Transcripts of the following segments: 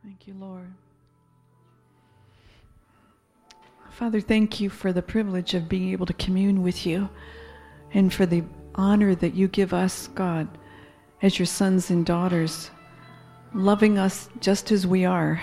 Thank you, Lord. Father, thank you for the privilege of being able to commune with you and for the honor that you give us, God, as your sons and daughters, loving us just as we are.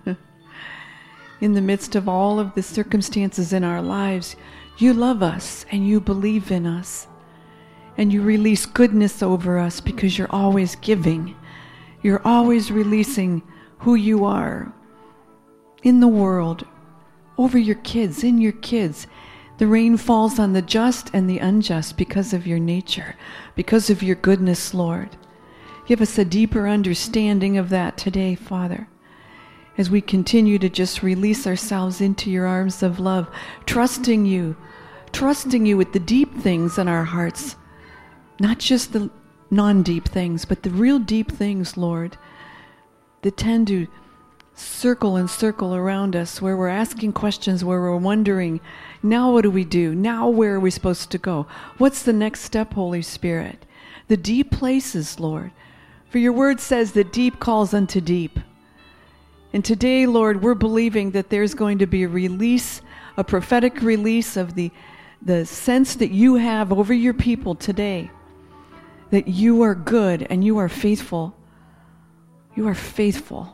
In the midst of all of the circumstances in our lives, you love us and you believe in us. And you release goodness over us because you're always giving. You're always releasing who you are in the world, over your kids, in your kids. The rain falls on the just and the unjust because of your nature, because of your goodness, Lord. Give us a deeper understanding of that today, Father, as we continue to just release ourselves into your arms of love, trusting you with the deep things in our hearts, not just the non-deep things, but the real deep things, Lord, that tend to circle and circle around us, where we're asking questions, where we're wondering, now what do we do? Now where are we supposed to go? What's the next step, Holy Spirit? The deep places, Lord. For your word says that deep calls unto deep. And today, Lord, we're believing that there's going to be a release, a prophetic release of the sense that you have over your people today, that you are good and you are faithful. You are faithful.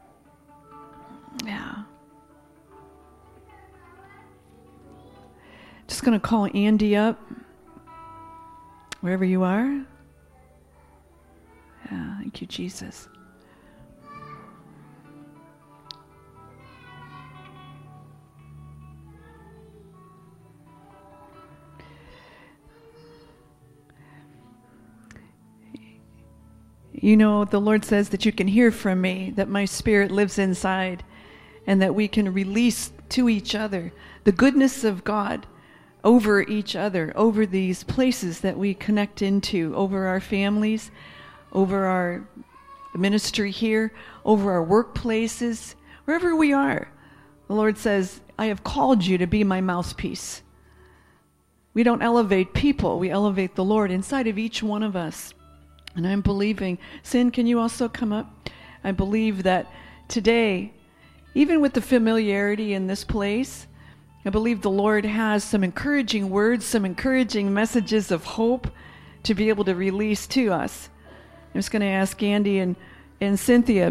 Yeah. Just going to call Andy up, wherever you are. Yeah, thank you, Jesus. You know, the Lord says that you can hear from me, that my spirit lives inside, and that we can release to each other the goodness of God over each other, over these places that we connect into, over our families, over our ministry here, over our workplaces, wherever we are. The Lord says, I have called you to be my mouthpiece. We don't elevate people, we elevate the Lord inside of each one of us. And I'm believing, Sin, can you also come up? I believe that today, even with the familiarity in this place, I believe the Lord has some encouraging words, some encouraging messages of hope to be able to release to us. I'm just going to ask Andy and Cynthia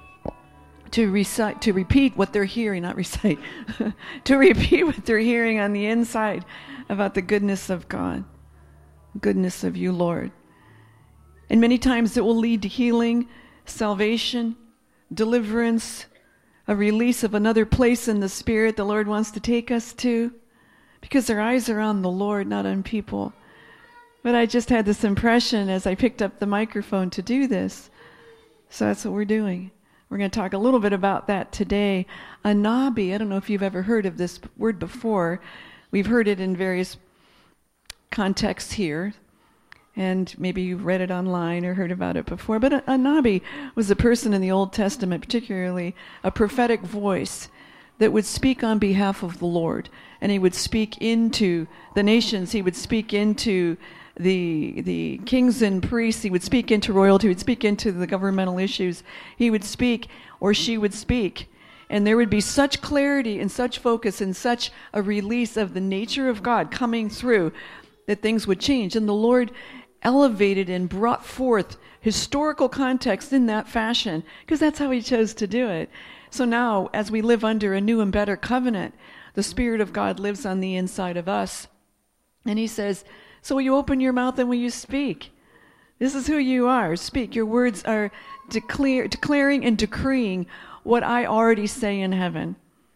to repeat what they're hearing, not recite, to repeat what they're hearing on the inside about the goodness of God, goodness of you, Lord. And many times it will lead to healing, salvation, deliverance, a release of another place in the Spirit the Lord wants to take us to, because our eyes are on the Lord, not on people. But I just had this impression as I picked up the microphone to do this. So that's what we're doing. We're going to talk a little bit about that today. Anabi, I don't know if you've ever heard of this word before. We've heard it in various contexts here. And maybe you've read it online or heard about it before. But a Nabi was a person in the Old Testament, particularly a prophetic voice that would speak on behalf of the Lord. And he would speak into the nations. He would speak into the kings and priests. He would speak into royalty. He would speak into the governmental issues. He would speak, or she would speak. And there would be such clarity and such focus and such a release of the nature of God coming through that things would change. And the Lord elevated and brought forth historical context in that fashion, because that's how he chose to do it. So now, as we live under a new and better covenant, the Spirit of God lives on the inside of us. And he says, so will you open your mouth and will you speak? This is who you are. Speak. Your words are declaring and decreeing what I already say in heaven.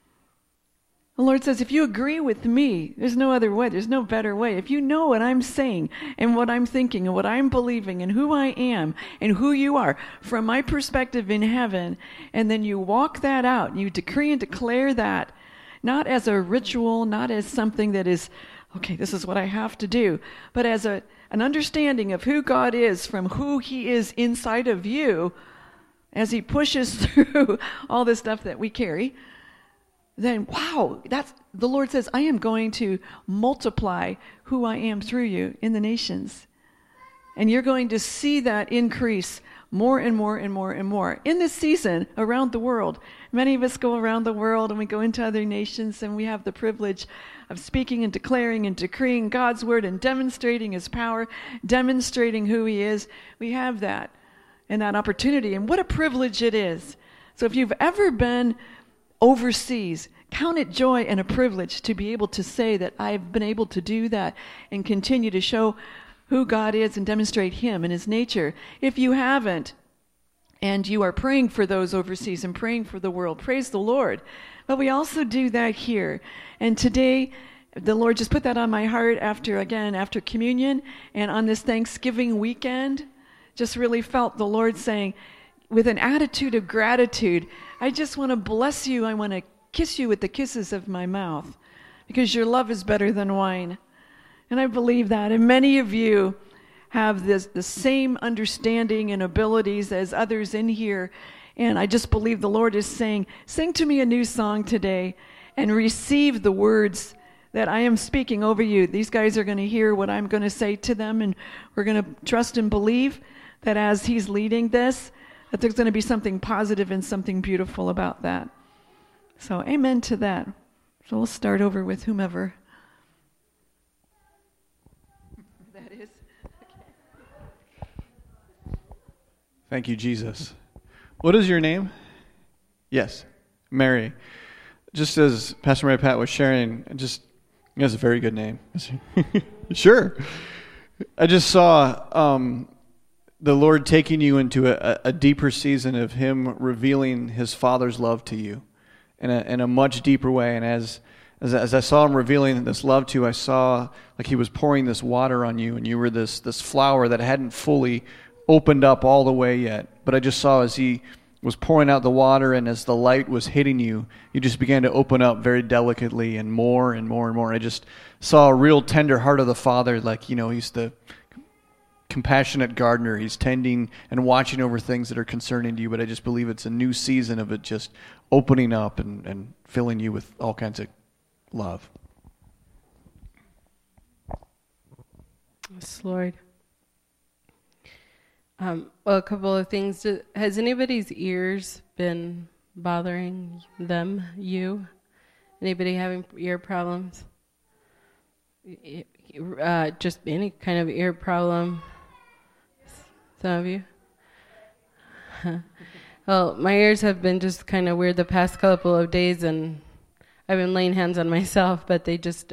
The Lord says, if you agree with me, there's no other way, there's no better way. If you know what I'm saying and what I'm thinking and what I'm believing and who I am and who you are from my perspective in heaven, and then you walk that out, and you decree and declare that, not as a ritual, not as something that is, okay, this is what I have to do, but as an understanding of who God is from who he is inside of you, as he pushes through all this stuff that we carry, then wow, that's the Lord says, I am going to multiply who I am through you in the nations. And you're going to see that increase more and more and more and more. In this season, around the world, many of us go around the world and we go into other nations and we have the privilege of speaking and declaring and decreeing God's word and demonstrating his power, demonstrating who he is. We have that and that opportunity. And what a privilege it is. So if you've ever been overseas, count it joy and a privilege to be able to say that I've been able to do that and continue to show who God is and demonstrate him and his nature. If you haven't, and you are praying for those overseas and praying for the world, praise the Lord. But we also do that here. And today, the Lord just put that on my heart after communion and on this Thanksgiving weekend. Just really felt the Lord saying, with an attitude of gratitude, I just want to bless you. I want to kiss you with the kisses of my mouth because your love is better than wine. And I believe that. And many of you have the same understanding and abilities as others in here. And I just believe the Lord is saying, sing to me a new song today and receive the words that I am speaking over you. These guys are going to hear what I'm going to say to them, and we're going to trust and believe that as he's leading this, that there's going to be something positive and something beautiful about that. So amen to that. So we'll start over with whomever that is. Thank you, Jesus. What is your name? Yes, Mary. Just as Pastor Mary Pat was sharing, that's a very good name. Sure. I just saw the Lord taking you into a deeper season of him revealing his Father's love to you in a much deeper way. And as I saw him revealing this love to you, I saw like he was pouring this water on you, and you were this flower that hadn't fully opened up all the way yet. But I just saw as he was pouring out the water and as the light was hitting you, you just began to open up very delicately and more and more and more. I just saw a real tender heart of the Father, like, he's the compassionate gardener. He's tending and watching over things that are concerning to you, but I just believe it's a new season of it just opening up and filling you with all kinds of love. Yes, Lord. Well, a couple of things. Has anybody's ears been bothering them, you? Anybody having ear problems? Just any kind of ear problem? Some of you? Well, my ears have been just kind of weird the past couple of days, and I've been laying hands on myself, but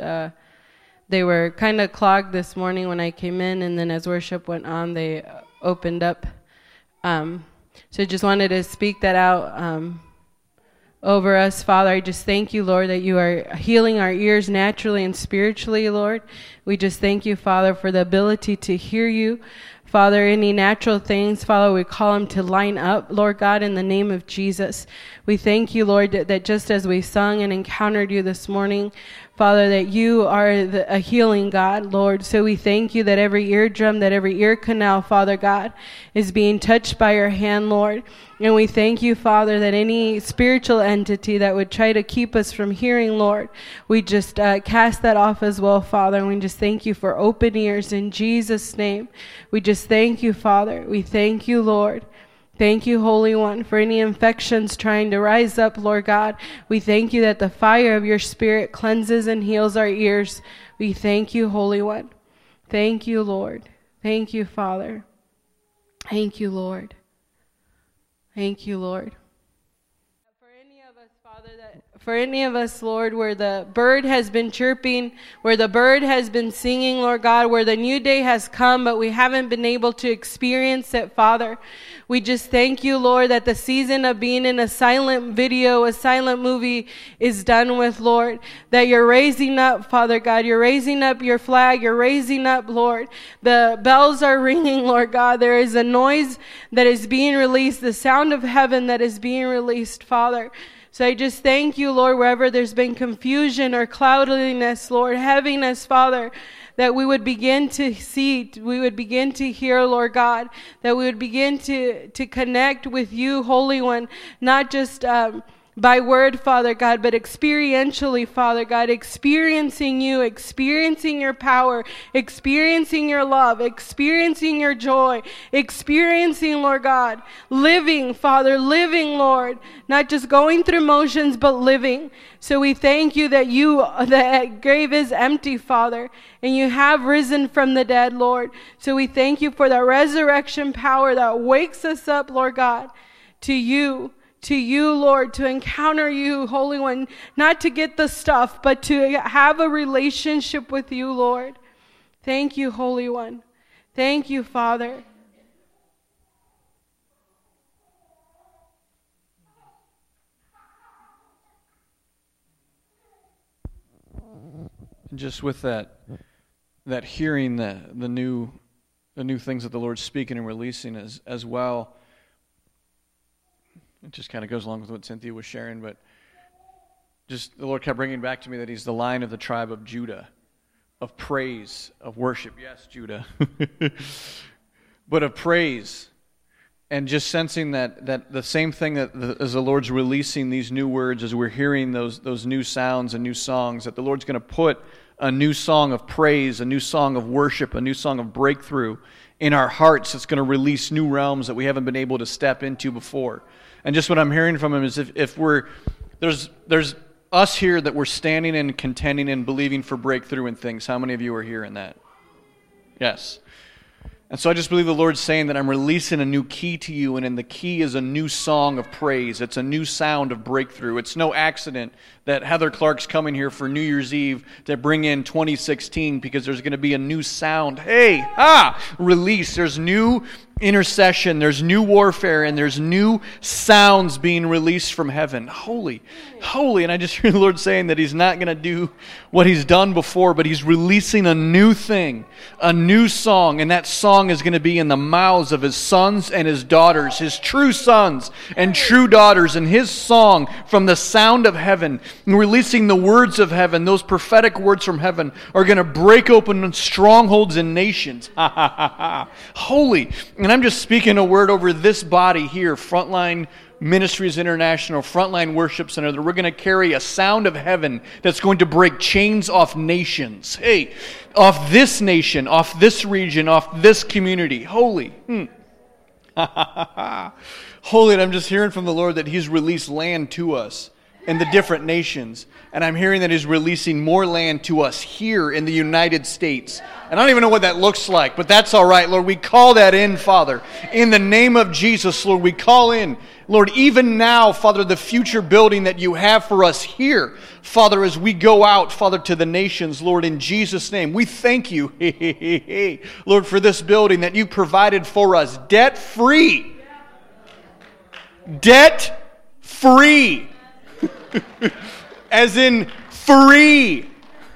they were kind of clogged this morning when I came in, and then as worship went on, they opened up. So I just wanted to speak that out over us. Father, I just thank you, Lord, that you are healing our ears naturally and spiritually, Lord. We just thank you, Father, for the ability to hear you. Father, any natural things, Father, we call them to line up, Lord God, in the name of Jesus. We thank you, Lord, that just as we sung and encountered you this morning, Father, that you are a healing God, Lord. So we thank you that every eardrum, that every ear canal, Father God, is being touched by your hand, Lord. And we thank you, Father, that any spiritual entity that would try to keep us from hearing, Lord, we just cast that off as well, Father. And we just thank you for open ears in Jesus' name. We just thank you, Father. We thank you, Lord. Thank you, Holy One, for any infections trying to rise up, Lord God. We thank you that the fire of your Spirit cleanses and heals our ears. We thank you, Holy One. Thank you, Lord. Thank you, Father. Thank you, Lord. Thank you, Lord. For any of us, Father, for any of us, Lord, where the bird has been chirping, where the bird has been singing, Lord God, where the new day has come, but we haven't been able to experience it, Father. We just thank you, Lord, that the season of being in a silent video, a silent movie is done with, Lord. That you're raising up, Father God. You're raising up your flag. You're raising up, Lord. The bells are ringing, Lord God. There is a noise that is being released, the sound of heaven that is being released, Father. So I just thank you, Lord, wherever there's been confusion or cloudiness, Lord, heaviness, Father, that we would begin to see, we would begin to hear, Lord God, that we would begin to connect with you, Holy One, not just by word, Father God, but experientially, Father God, experiencing you, experiencing your power, experiencing your love, experiencing your joy, experiencing, Lord God, living, Father, living, Lord, not just going through motions, but living. So we thank you that that grave is empty, Father, and you have risen from the dead, Lord. So we thank you for the resurrection power that wakes us up, Lord God, to you, Lord, to encounter you, Holy One, not to get the stuff, but to have a relationship with you, Lord. Thank you, Holy One. Thank you, Father. And just with that hearing the new things that the Lord's speaking and releasing as well. It just kind of goes along with what Cynthia was sharing, but just the Lord kept bringing back to me that He's the Lion of the tribe of Judah, of praise, of worship. Yes, Judah. But of praise. And just sensing that the same thing that as the Lord's releasing these new words, as we're hearing those new sounds and new songs, that the Lord's going to put a new song of praise, a new song of worship, a new song of breakthrough in our hearts. It's going to release new realms that we haven't been able to step into before. And just what I'm hearing from Him is if there's us here that we're standing and contending and believing for breakthrough in things. How many of you are hearing that? Yes. And so I just believe the Lord's saying that I'm releasing a new key to you, and in the key is a new song of praise. It's a new sound of breakthrough. It's no accident that Heather Clark's coming here for New Year's Eve to bring in 2016, because there's going to be a new sound. Release. There's new intercession, there's new warfare, and there's new sounds being released from heaven. Holy. And I just hear the Lord saying that He's not going to do what He's done before, but He's releasing a new thing, a new song, and that song is going to be in the mouths of His sons and His daughters, His true sons and true daughters, and His song from the sound of heaven, and releasing the words of heaven. Those prophetic words from heaven are going to break open strongholds in nations. Holy. And I'm just speaking a word over this body here, Frontline Ministries International, Frontline Worship Center, that we're going to carry a sound of heaven that's going to break chains off nations. Off this nation, off this region, off this community. Holy. Holy, and I'm just hearing from the Lord that He's released land to us in the different nations. And I'm hearing that He's releasing more land to us here in the United States. And I don't even know what that looks like, but that's all right, Lord. We call that in, Father. In the name of Jesus, Lord, we call in, Lord, even now, Father, the future building that You have for us here, Father, as we go out, Father, to the nations, Lord, in Jesus' name, we thank You, Lord, for this building that You provided for us, debt-free. Debt-free. As in free.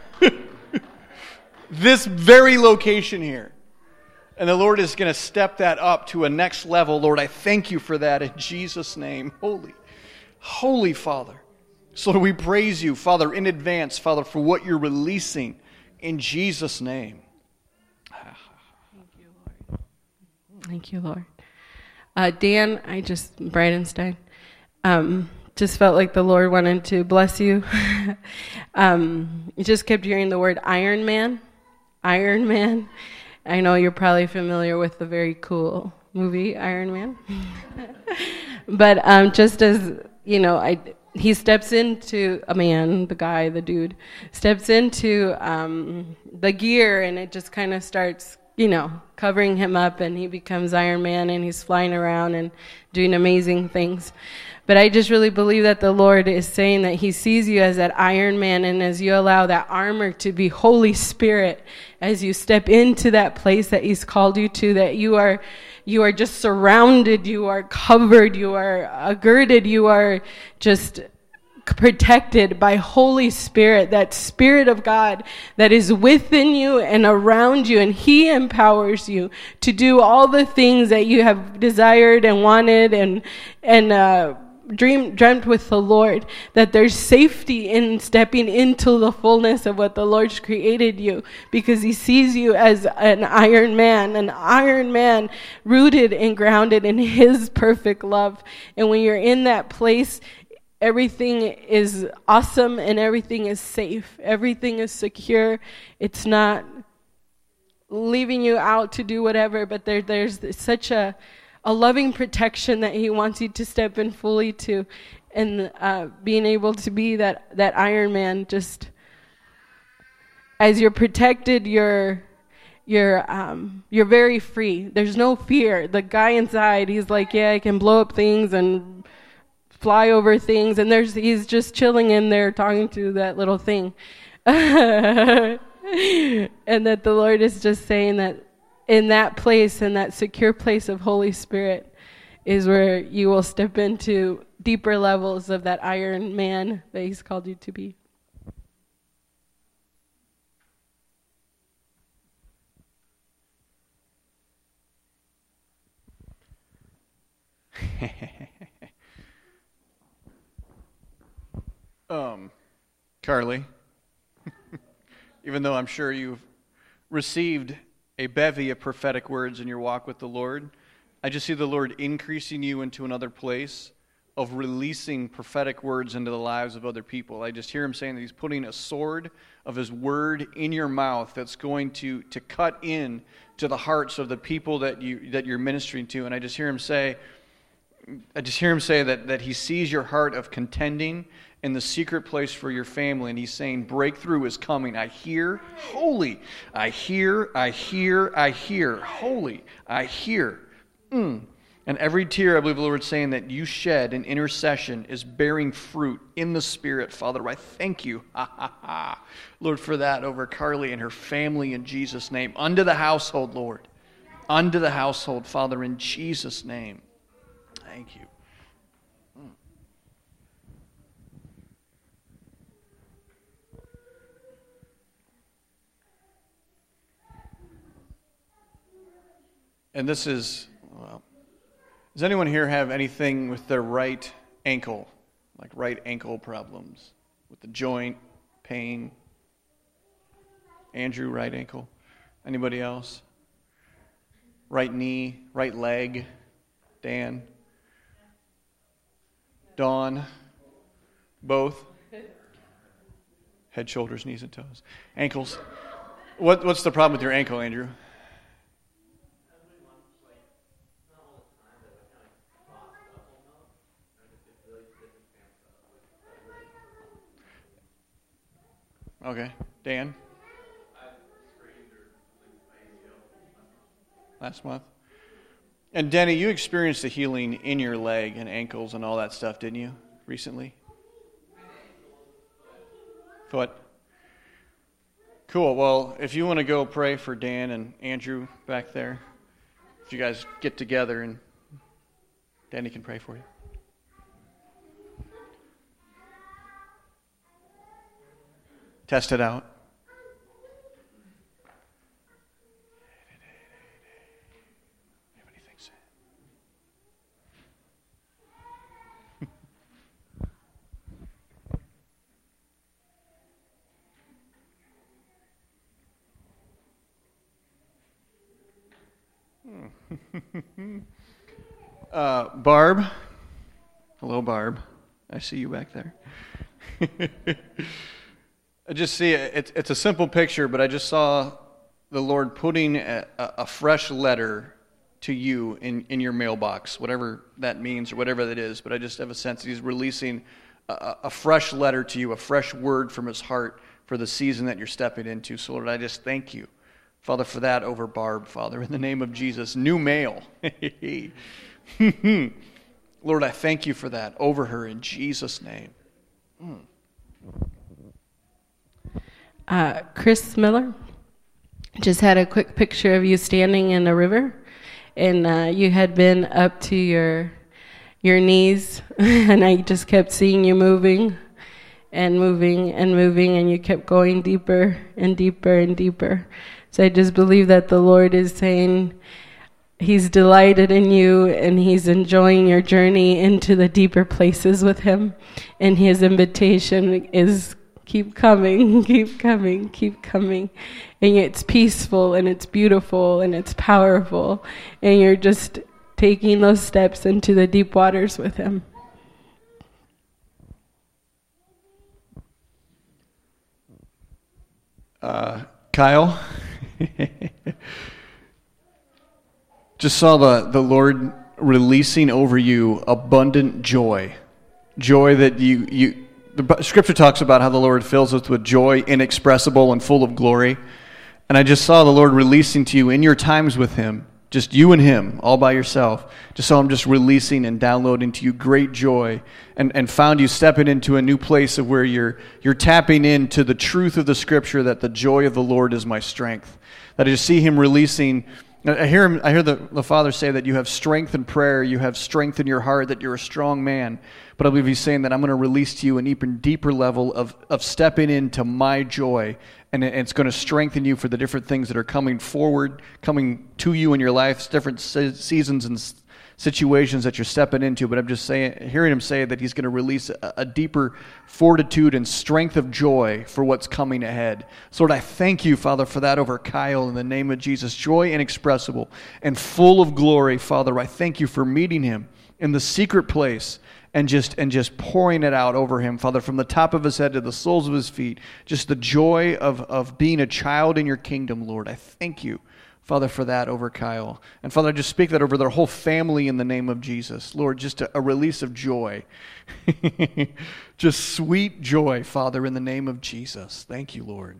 This very location here. And the Lord is going to step that up to a next level. Lord, I thank You for that in Jesus' name. Holy Father. So Lord, we praise You, Father, in advance, Father, for what You're releasing in Jesus' name. Thank you, Lord. Dan, Bridenstine, just felt like the Lord wanted to bless you. You just kept hearing the word Iron Man. Iron Man. I know you're probably familiar with the very cool movie Iron Man. But just as, he steps into the dude, steps into the gear, and it just kind of starts, covering him up, and he becomes Iron Man, and he's flying around and doing amazing things. But I just really believe that the Lord is saying that He sees you as that Iron Man, and as you allow that armor to be Holy Spirit, as you step into that place that He's called you to, that you are just surrounded, you are covered, you are girded, you are just protected by Holy Spirit, that Spirit of God that is within you and around you, and He empowers you to do all the things that you have desired and wanted and dreamt with the Lord, that there's safety in stepping into the fullness of what the Lord's created you, because He sees you as an Iron Man rooted and grounded in His perfect love. And when you're in that place, everything is awesome and everything is safe. Everything is secure. It's not leaving you out to do whatever, but there's such a loving protection that he wants you to step in fully to, and being able to be that Iron Man. Just as you're protected, you're very free. There's no fear. The guy inside, he's like, yeah, I can blow up things and fly over things, and he's just chilling in there talking to that little thing. And that the Lord is just saying that in that place, in that secure place of Holy Spirit, is where you will step into deeper levels of that Iron Man that he's called you to be. Carly, even though I'm sure you've received a bevy of prophetic words in your walk with the Lord, I just see the Lord increasing you into another place of releasing prophetic words into the lives of other people. I just hear him saying that he's putting a sword of his word in your mouth that's going to cut in to the hearts of the people that you're ministering to. And I just hear him say that he sees your heart of contending in the secret place for your family, and he's saying breakthrough is coming. I hear holy. I hear holy. I hear. And every tear, I believe the Lord's saying that you shed in intercession is bearing fruit in the Spirit. Father, I thank you, Lord, for that over Carly and her family in Jesus' name. Unto the household, Lord. Unto the household, Father, in Jesus' name. Thank you. And this is, well, does anyone here have anything with their right ankle, like right ankle problems, with the joint, pain? Andrew, right ankle. Anybody else? Right knee, right leg. Dan? Dawn? Both? Head, shoulders, knees, and toes. Ankles. What's the problem with your ankle, Andrew? Okay. Dan? Last month. And Denny, you experienced the healing in your leg and ankles and all that stuff, didn't you, recently? Foot. Cool. Well, if you want to go pray for Dan and Andrew back there, if you guys get together and Danny can pray for you. Test it out. Have anything said? Barb. Hello, Barb. I see you back there. I just see it's a simple picture, but I just saw the Lord putting a fresh letter to you in your mailbox, whatever that means or whatever that is. But I just have a sense that he's releasing a fresh letter to you, a fresh word from his heart for the season that you're stepping into. So, Lord, I just thank you, Father, for that over Barb, Father, in the name of Jesus. New mail. Lord, I thank you for that over her in Jesus' name. Chris Miller just had a quick picture of you standing in a river, and you had been up to your knees, and I just kept seeing you moving and moving and moving, and you kept going deeper and deeper and deeper. So I just believe that the Lord is saying he's delighted in you, and he's enjoying your journey into the deeper places with him, and his invitation is keep coming, keep coming, keep coming. And it's peaceful, and it's beautiful, and it's powerful. And you're just taking those steps into the deep waters with him. Kyle. Just saw the Lord releasing over you abundant joy. Joy that the scripture talks about how the Lord fills us with joy inexpressible and full of glory. And I just saw the Lord releasing to you in your times with Him, just you and Him, all by yourself. Just saw Him just releasing and downloading to you great joy, and found you stepping into a new place of where you're tapping into the truth of the scripture that the joy of the Lord is my strength. That I just see Him releasing. I hear the Father say that you have strength in prayer, you have strength in your heart, that you're a strong man. But I believe He's saying that I'm going to release to you an even deeper level of stepping into my joy, and it's going to strengthen you for the different things that are coming forward, coming to you in your life, different seasons and situations that you're stepping into. But I'm just hearing Him say that He's going to release a deeper fortitude and strength of joy for what's coming ahead. So Lord, I thank you, Father, for that over Kyle in the name of Jesus. Joy inexpressible and full of glory, Father. I thank you for meeting him in the secret place and just pouring it out over him, Father, from the top of his head to the soles of his feet. Just the joy of being a child in your kingdom, Lord. I thank you, Father, for that over Kyle. And Father, I just speak that over their whole family in the name of Jesus. Lord, just a release of joy. Just sweet joy, Father, in the name of Jesus. Thank you, Lord.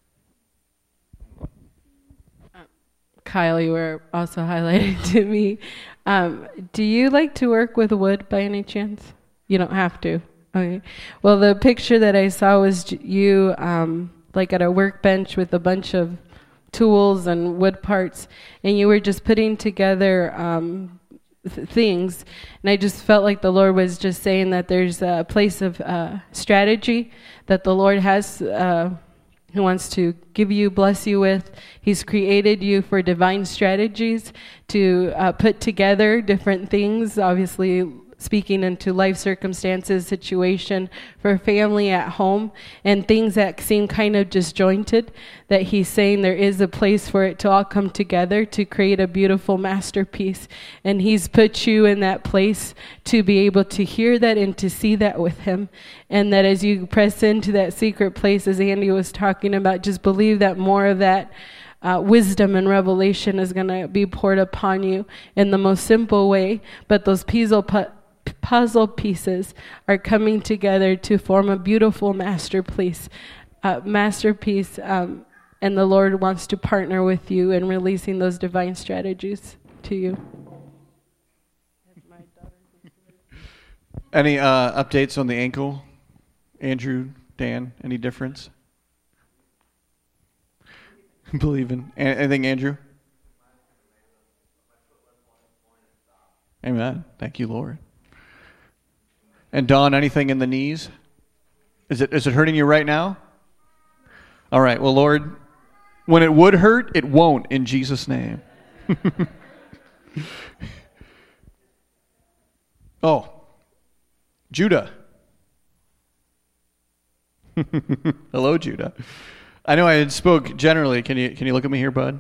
Kyle, you were also highlighted to me. Do you like to work with wood by any chance? You don't have to. Okay. Well, the picture that I saw was you like at a workbench with a bunch of tools and wood parts, and you were just putting together things. And I just felt like the Lord was just saying that there's a place of strategy that the Lord has He wants to give you, bless you with. He's created you for divine strategies to put together different things, obviously speaking into life circumstances, situation, for family at home, and things that seem kind of disjointed, that He's saying there is a place for it to all come together to create a beautiful masterpiece. And He's put you in that place to be able to hear that and to see that with Him. And that as you press into that secret place, as Andy was talking about, just believe that more of that wisdom and revelation is going to be poured upon you in the most simple way. But those puzzle pieces are coming together to form a beautiful masterpiece. And the Lord wants to partner with you in releasing those divine strategies to you. Any updates on the ankle? Andrew, Dan, any difference? Believing. Anything, Andrew? Amen. Thank you, Lord. And Dawn, anything in the knees? Is it hurting you right now? All right. Well, Lord, when it would hurt, it won't, in Jesus' name. Oh, Judah. Hello, Judah. I know I had spoke generally. Can you look at me here, bud?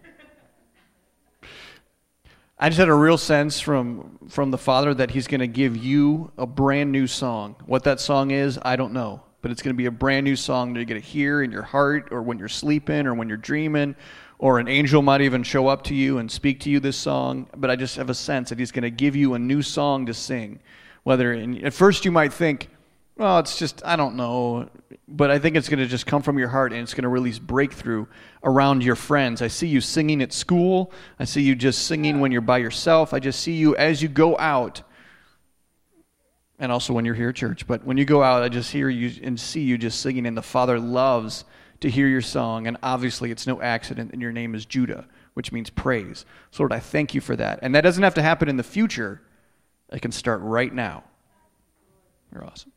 I just had a real sense from the Father that He's going to give you a brand new song. What that song is, I don't know. But it's going to be a brand new song that you're going to hear in your heart, or when you're sleeping, or when you're dreaming, or an angel might even show up to you and speak to you this song. But I just have a sense that He's going to give you a new song to sing. At first you might think, oh, it's just, I don't know. But I think it's going to just come from your heart, and it's going to release breakthrough around your friends. I see you singing at school. I see you just singing when you're by yourself. I just see you as you go out, and also when you're here at church. But when you go out, I just hear you and see you just singing, and the Father loves to hear your song. And obviously it's no accident that your name is Judah, which means praise. So Lord, I thank you for that. And that doesn't have to happen in the future. It can start right now. You're awesome.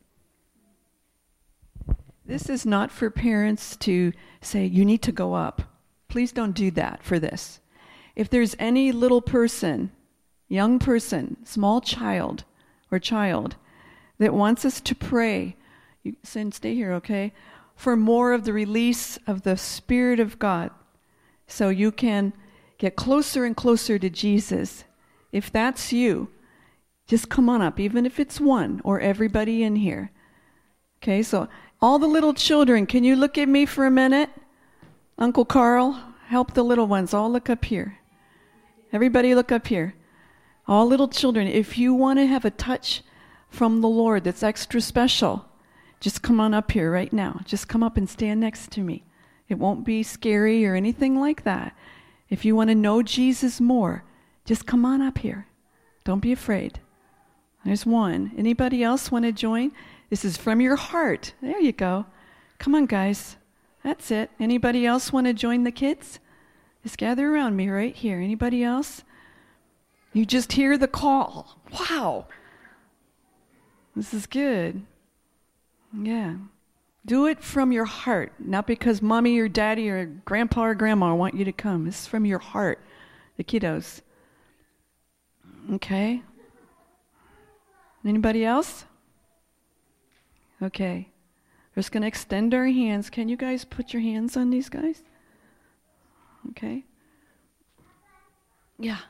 This is not for parents to say, you need to go up. Please don't do that for this. If there's any little person, young person, small child or child that wants us to pray, you stay here, okay, for more of the release of the Spirit of God so you can get closer and closer to Jesus. If that's you, just come on up, even if it's one or everybody in here. Okay, so all the little children, can you look at me for a minute? Uncle Carl, help the little ones. All look up here. Everybody look up here. All little children, if you want to have a touch from the Lord that's extra special, just come on up here right now. Just come up and stand next to me. It won't be scary or anything like that. If you want to know Jesus more, just come on up here. Don't be afraid. There's one. Anybody else want to join? This is from your heart. There you go. Come on, guys. That's it. Anybody else want to join the kids? Just gather around me right here. Anybody else? You just hear the call. Wow. This is good. Yeah. Do it from your heart, not because mommy or daddy or grandpa or grandma want you to come. This is from your heart, the kiddos. Okay. Anybody else? Okay. We're just going to extend our hands. Can you guys put your hands on these guys? Okay. Yeah.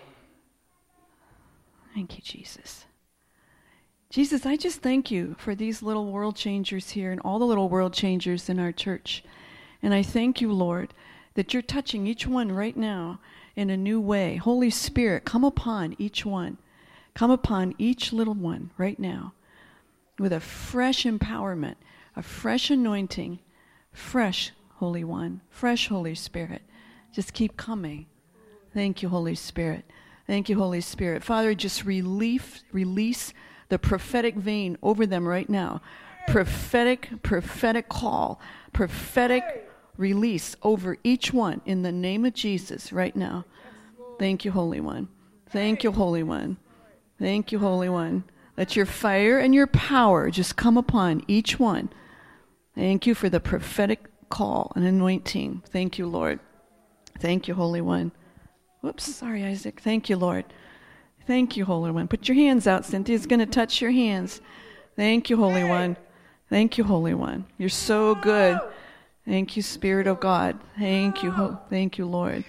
Thank you, Jesus. Jesus, I just thank you for these little world changers here and all the little world changers in our church. And I thank you, Lord, that you're touching each one right now in a new way. Holy Spirit, come upon each one. Come upon each little one right now with a fresh empowerment, a fresh anointing, fresh Holy One, fresh Holy Spirit. Just keep coming. Thank you, Holy Spirit. Thank you, Holy Spirit. Father, just release the prophetic vein over them right now. Prophetic call, prophetic release over each one in the name of Jesus right now. Thank you, Holy One. Thank you, Holy One. Thank you, Holy One. Let your fire and your power just come upon each one. Thank you for the prophetic call and anointing. Thank you, Lord. Thank you, Holy One. Whoops, sorry, Isaac. Thank you, Lord. Thank you, Holy One. Put your hands out. Cynthia's going to touch your hands. Thank you, Holy One. Thank you, Holy One. You're so good. Thank you, Spirit of God. Thank you. Thank you, Lord.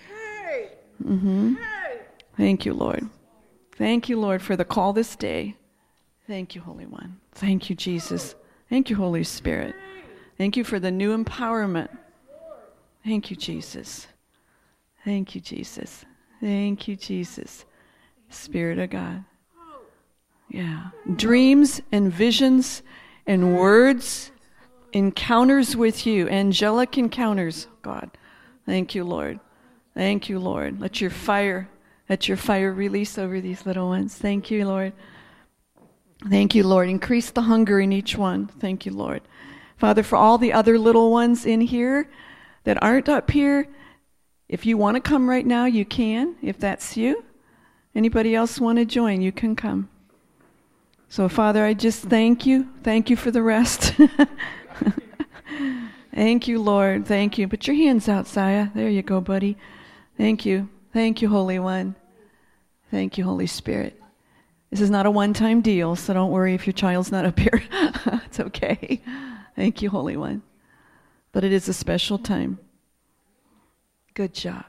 Thank you, Lord. Thank you, Lord, for the call this day. Thank you, Holy One. Thank you, Jesus. Thank you, Holy Spirit. Thank you for the new empowerment. Thank you, Jesus. Thank you, Jesus. Thank you, Jesus. Spirit of God. Yeah. Dreams and visions and words, encounters with you, angelic encounters, God. Thank you, Lord. Thank you, Lord. Let your fire release over these little ones. Thank you, Lord. Thank you, Lord. Increase the hunger in each one. Thank you, Lord. Father, for all the other little ones in here that aren't up here, if you want to come right now, you can, if that's you. Anybody else want to join, you can come. So, Father, I just thank you. Thank you for the rest. Thank you, Lord. Thank you. Put your hands out, Saya. There you go, buddy. Thank you. Thank you, Holy One. Thank you, Holy Spirit. This is not a one-time deal, so don't worry if your child's not up here. It's okay. Thank you, Holy One. But it is a special time. Good job.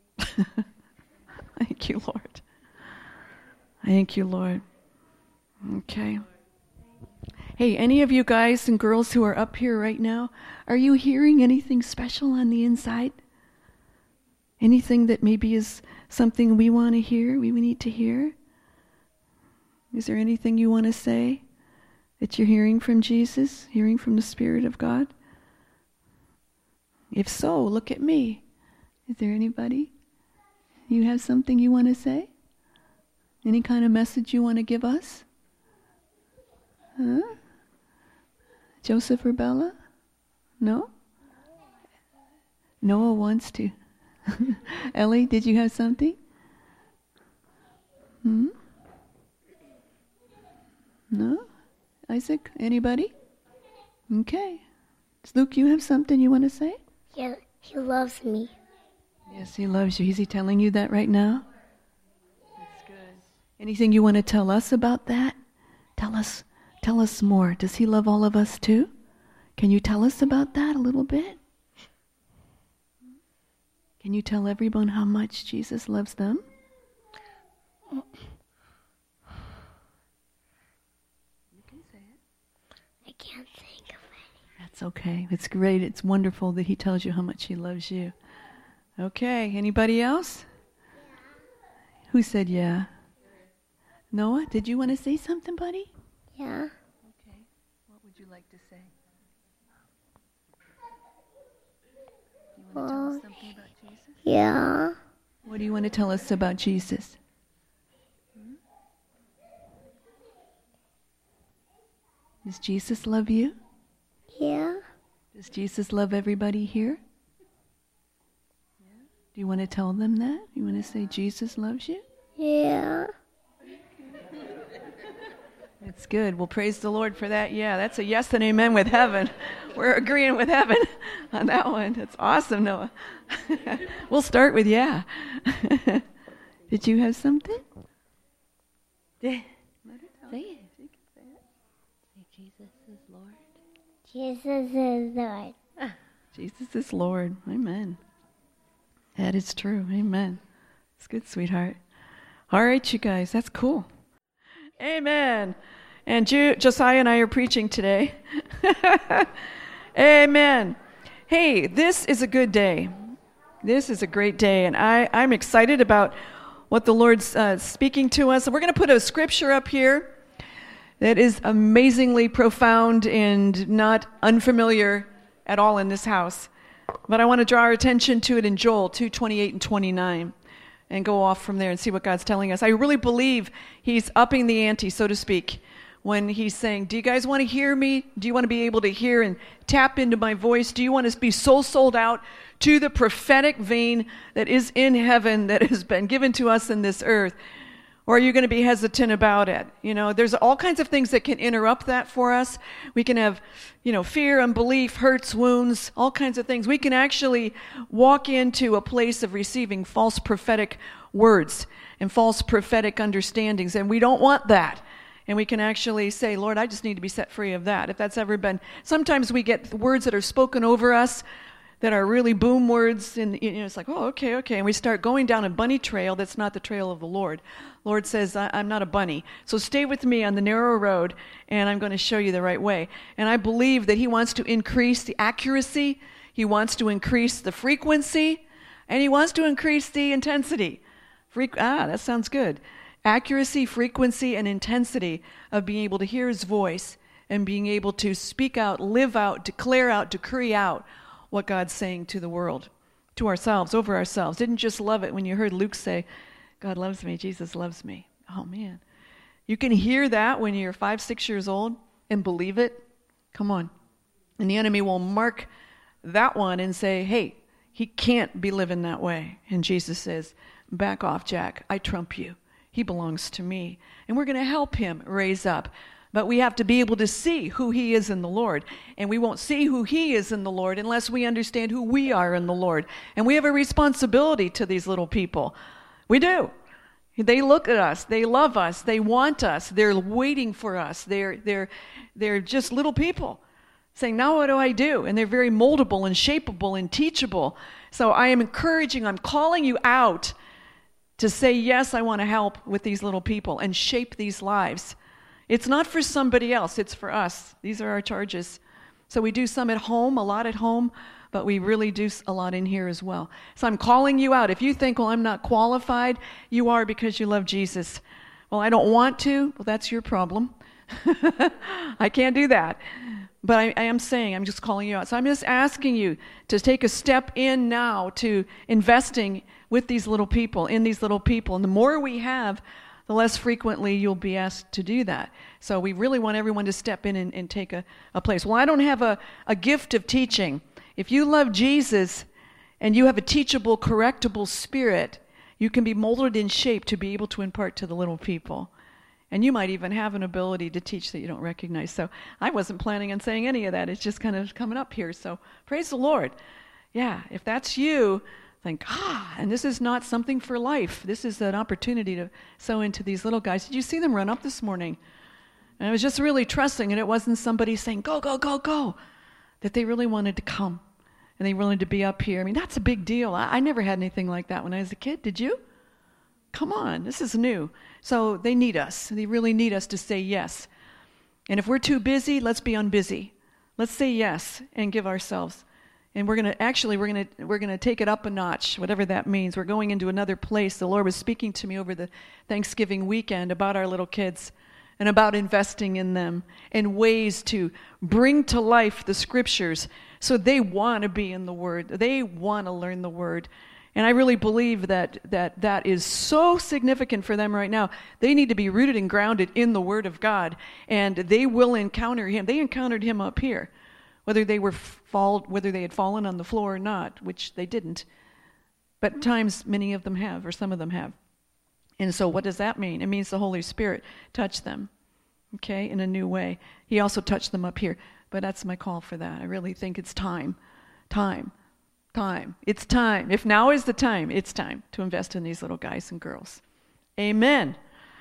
Thank you, Lord. Thank you, Lord. Okay. Hey, any of you guys and girls who are up here right now, are you hearing anything special on the inside? Anything that maybe is something we want to hear, we need to hear? Is there anything you want to say that you're hearing from Jesus, hearing from the Spirit of God? If so, look at me. Is there anybody? You have something you want to say? Any kind of message you want to give us? Huh? Joseph or Bella? No? Noah wants to. Ellie, did you have something? No? Isaac, anybody? Okay. Luke, you have something you want to say? Yeah, he loves me. Yes, he loves you. Is he telling you that right now? That's good. Anything you want to tell us about that? Tell us more. Does he love all of us too? Can you tell us about that a little bit? Can you tell everyone how much Jesus loves them? You can say it. I can't think of That's okay. It's great. It's wonderful that he tells you how much he loves you. Okay, anybody else? Yeah. Who said yeah? Noah, did you want to say something, buddy? Yeah. Okay. What would you like to say? You want to tell us something about Jesus? Yeah. What do you want to tell us about Jesus? Does Jesus love you? Yeah. Does Jesus love everybody here? Do you want to tell them that? You want to say Jesus loves you? Yeah. It's good. Well, praise the Lord for that. Yeah, that's a yes and amen with heaven. We're agreeing with heaven on that one. That's awesome, Noah. We'll start with yeah. Did you have something? Say it. Say Jesus is Lord. Jesus is Lord. Jesus is Lord. Amen. That is true. Amen. It's good, sweetheart. All right, you guys. That's cool. Amen. And Josiah and I are preaching today. Amen. Hey, this is a good day. This is a great day. And I'm excited about what the Lord's speaking to us. And we're going to put a scripture up here that is amazingly profound and not unfamiliar at all in this house. But I want to draw our attention to it in Joel 2:28 and 29 and go off from there and see what God's telling us. I really believe he's upping the ante, so to speak, when he's saying, do you guys want to hear me? Do you want to be able to hear and tap into my voice? Do you want to be so sold out to the prophetic vein that is in heaven that has been given to us in this earth? Or are you going to be hesitant about it? You know, there's all kinds of things that can interrupt that for us. We can have, fear, unbelief, hurts, wounds, all kinds of things. We can actually walk into a place of receiving false prophetic words and false prophetic understandings, and we don't want that. And we can actually say, Lord, I just need to be set free of that. If that's ever been, sometimes we get words that are spoken over us that are really boom words, and it's like, oh, okay, and we start going down a bunny trail that's not the trail of the Lord. Lord says, I'm not a bunny, so stay with me on the narrow road, and I'm going to show you the right way. And I believe that he wants to increase the accuracy, he wants to increase the frequency, and he wants to increase the intensity. That sounds good. Accuracy, frequency, and intensity of being able to hear his voice and being able to speak out, live out, declare out, decree out what God's saying to the world, to ourselves, over ourselves. Didn't just love it when you heard Luke say, God loves me, Jesus loves me. Oh, man. You can hear that when you're 5, 6 years old and believe it. Come on. And the enemy will mark that one and say, hey, he can't be living that way. And Jesus says, back off, Jack. I trump you. He belongs to me. And we're going to help him raise up. But we have to be able to see who he is in the Lord. And we won't see who he is in the Lord unless we understand who we are in the Lord. And we have a responsibility to these little people. We do. They look at us. They love us. They want us. They're waiting for us. They're just little people saying, now what do I do? And they're very moldable and shapeable and teachable. So I am encouraging, I'm calling you out to say, yes, I want to help with these little people and shape these lives. It's not for somebody else. It's for us. These are our charges. So we do some at home, a lot at home, but we really do a lot in here as well. So I'm calling you out. If you think, well, I'm not qualified, you are because you love Jesus. Well, I don't want to. Well, that's your problem. I can't do that. But I am saying, I'm just calling you out. So I'm just asking you to take a step in now to investing with these little people, in these little people. And the more we have, the less frequently you'll be asked to do that. So we really want everyone to step in and take a place. Well, I don't have a gift of teaching. If you love Jesus and you have a teachable, correctable spirit, you can be molded in shape to be able to impart to the little people. And you might even have an ability to teach that you don't recognize. So I wasn't planning on saying any of that. It's just kind of coming up here. So praise the Lord. Yeah, if that's you, think, and this is not something for life. This is an opportunity to sow into these little guys. Did you see them run up this morning? And I was just really trusting, and it wasn't somebody saying, go, go, go, go, that they really wanted to come, and they wanted to be up here. I mean, that's a big deal. I never had anything like that when I was a kid. Did you? Come on, this is new. So they need us. They really need us to say yes. And if we're too busy, let's be unbusy. Let's say yes and give ourselves. And we're going to take it up a notch, whatever that means. We're going into another place. The Lord was speaking to me over the Thanksgiving weekend about our little kids and about investing in them and ways to bring to life the scriptures so they want to be in the Word. They want to learn the Word. And I really believe that is so significant for them right now. They need to be rooted and grounded in the Word of God, and they will encounter Him. They encountered Him up here, whether they had fallen on the floor or not, which they didn't. But times many of them have, or some of them have. And so what does that mean? It means the Holy Spirit touched them, okay, in a new way. He also touched them up here. But that's my call for that. I really think it's time. It's time. If now is the time, it's time to invest in these little guys and girls. Amen.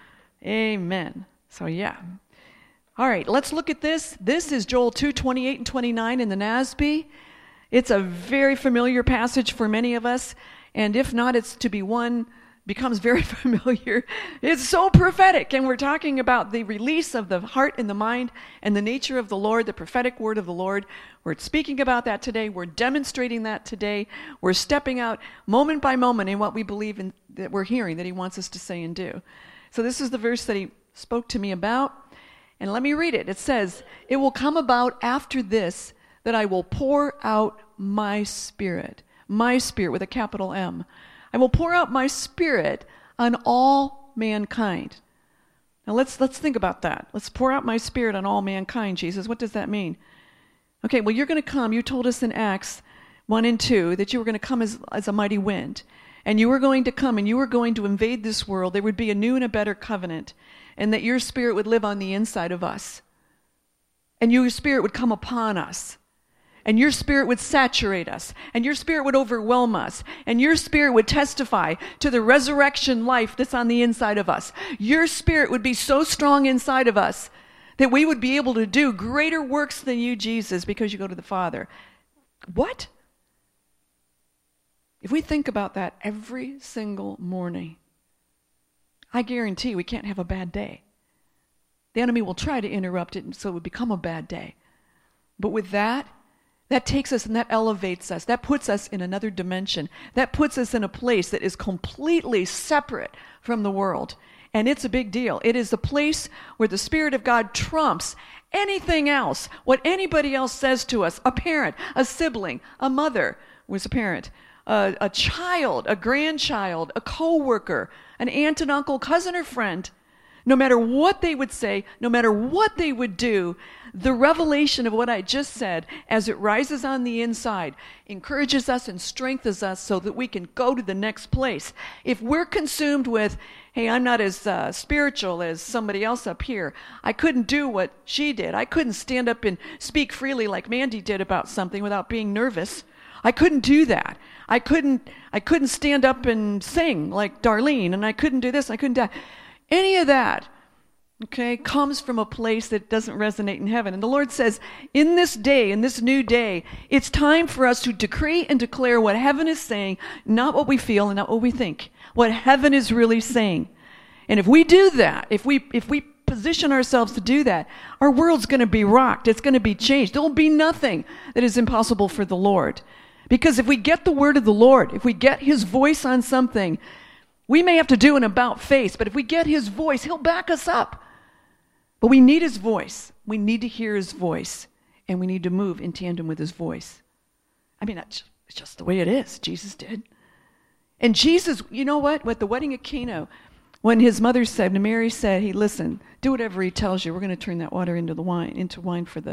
So yeah. All right, let's look at this. This is Joel 2:28 and 29 in the NASB. It's a very familiar passage for many of us, and if not, it's to be one becomes very familiar. It's so prophetic, and we're talking about the release of the heart and the mind and the nature of the Lord, the prophetic word of the Lord. We're speaking about that today. We're demonstrating that today. We're stepping out moment by moment in what we believe in, that we're hearing, that He wants us to say and do. So this is the verse that He spoke to me about, and let me read it. It says, "It will come about after this that I will pour out my Spirit with a capital M. I will pour out my Spirit on all mankind." Now let's think about that. Let's pour out my Spirit on all mankind, Jesus. What does that mean? Okay, well, you're going to come. You told us in Acts 1 and 2 that you were going to come as a mighty wind. And you were going to come and you were going to invade this world. There would be a new and a better covenant. And that your Spirit would live on the inside of us. And your Spirit would come upon us. And your Spirit would saturate us, and your Spirit would overwhelm us, and your Spirit would testify to the resurrection life that's on the inside of us. Your Spirit would be so strong inside of us that we would be able to do greater works than you, Jesus, because you go to the Father. What? If we think about that every single morning, I guarantee we can't have a bad day. The enemy will try to interrupt it so it would become a bad day. But with that takes us and that elevates us. That puts us in another dimension. That puts us in a place that is completely separate from the world. And it's a big deal. It is a place where the Spirit of God trumps anything else, what anybody else says to us. A parent, a sibling, a mother was a parent, a child, a grandchild, a coworker, an aunt and uncle, cousin or friend. No matter what they would say, no matter what they would do, the revelation of what I just said, as it rises on the inside, encourages us and strengthens us so that we can go to the next place. If we're consumed with, hey, I'm not as spiritual as somebody else up here. I couldn't do what she did. I couldn't stand up and speak freely like Mandy did about something without being nervous. I couldn't do that. I couldn't stand up and sing like Darlene, and I couldn't do this, I couldn't do that. Any of that, okay, comes from a place that doesn't resonate in heaven. And the Lord says, in this day, in this new day, it's time for us to decree and declare what heaven is saying, not what we feel and not what we think, what heaven is really saying. And if we do that, if we position ourselves to do that, our world's going to be rocked. It's going to be changed. There will be nothing that is impossible for the Lord. Because if we get the word of the Lord, if we get His voice on something, we may have to do an about face, but if we get His voice, He'll back us up. But we need His voice. We need to hear His voice, and we need to move in tandem with His voice. I mean, it's just the way it is. Jesus did. And Jesus, you know what? At the wedding at Cana, when His mother said, and Mary said, "Hey, listen, do whatever He tells you. We're going to turn that water into wine for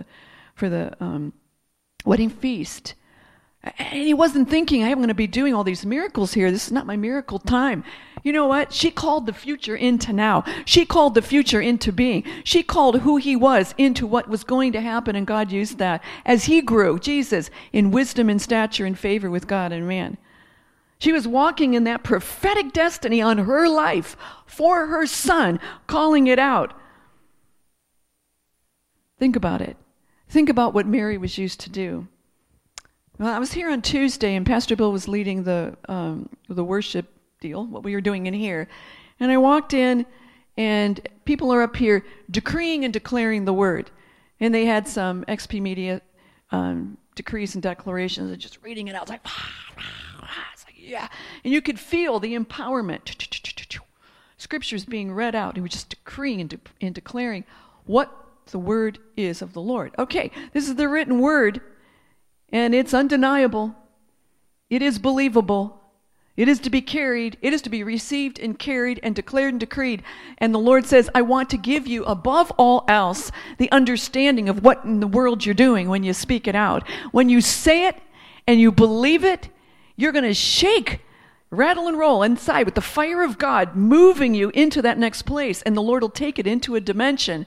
the wedding feast." And He wasn't thinking, I'm going to be doing all these miracles here. This is not my miracle time. You know what? She called the future into now. She called the future into being. She called who He was into what was going to happen, and God used that as He grew, Jesus, in wisdom and stature and favor with God and man. She was walking in that prophetic destiny on her life for her Son, calling it out. Think about it. Think about what Mary was used to do. Well, I was here on Tuesday, and Pastor Bill was leading the worship deal, what we were doing in here. And I walked in, and people are up here decreeing and declaring the word. And they had some XP Media decrees and declarations and just reading it out. It's like, it's like, yeah. And you could feel the empowerment. Scriptures being read out. And we're just decreeing and declaring what the word is of the Lord. Okay, this is the written word, and it's undeniable. It is believable. It is to be carried. It is to be received and carried and declared and decreed. And the Lord says, I want to give you, above all else, the understanding of what in the world you're doing when you speak it out. When you say it and you believe it, you're going to shake, rattle and roll inside with the fire of God moving you into that next place. And the Lord will take it into a dimension,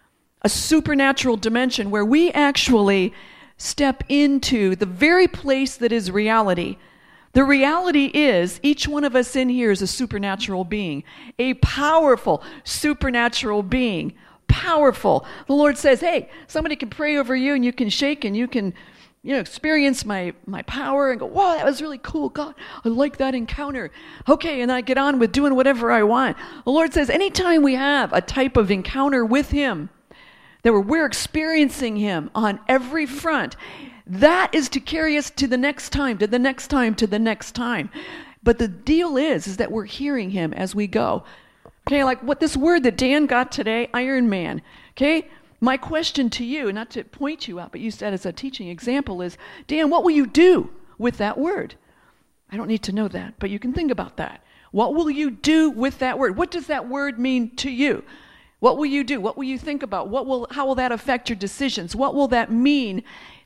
a supernatural dimension, where we actually step into the very place that is reality. The reality is, each one of us in here is a supernatural being, a powerful supernatural being, powerful. The Lord says, hey, somebody can pray over you and you can shake and you can, experience my power and go, wow, that was really cool. God, I like that encounter. Okay, and I get on with doing whatever I want. The Lord says, anytime we have a type of encounter with Him, that we're experiencing Him on every front, that is to carry us to the next time, to the next time, to the next time. But the deal is that we're hearing Him as we go. Okay, like what this word that Dan got today, Iron Man. Okay, my question to you, not to point you out, but you said as a teaching example is, Dan, what will you do with that word? I don't need to know that, but you can think about that. What will you do with that word? What does that word mean to you? What will you do? What will you think about? How will that affect your decisions? What will that mean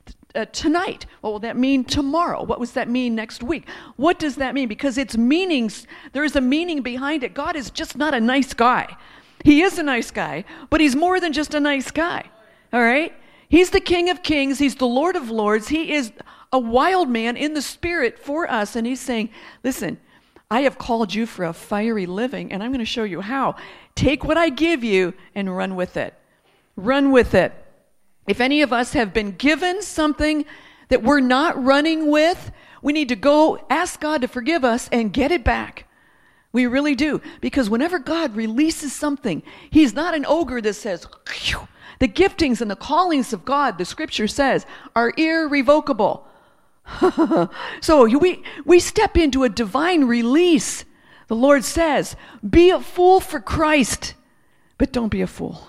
tonight? What will that mean tomorrow? What does that mean next week? What does that mean? Because it's meanings, there is a meaning behind it. God is just not a nice guy. He is a nice guy, but He's more than just a nice guy. All right? He's the King of Kings. He's the Lord of Lords. He is a wild man in the spirit for us. And He's saying, listen, I have called you for a fiery living, and I'm going to show you how. Take what I give you and run with it. Run with it. If any of us have been given something that we're not running with, we need to go ask God to forgive us and get it back. We really do. Because whenever God releases something, He's not an ogre that says, phew. The giftings and the callings of God, the Scripture says, are irrevocable. So we step into a divine release. The Lord says, be a fool for Christ, but don't be a fool.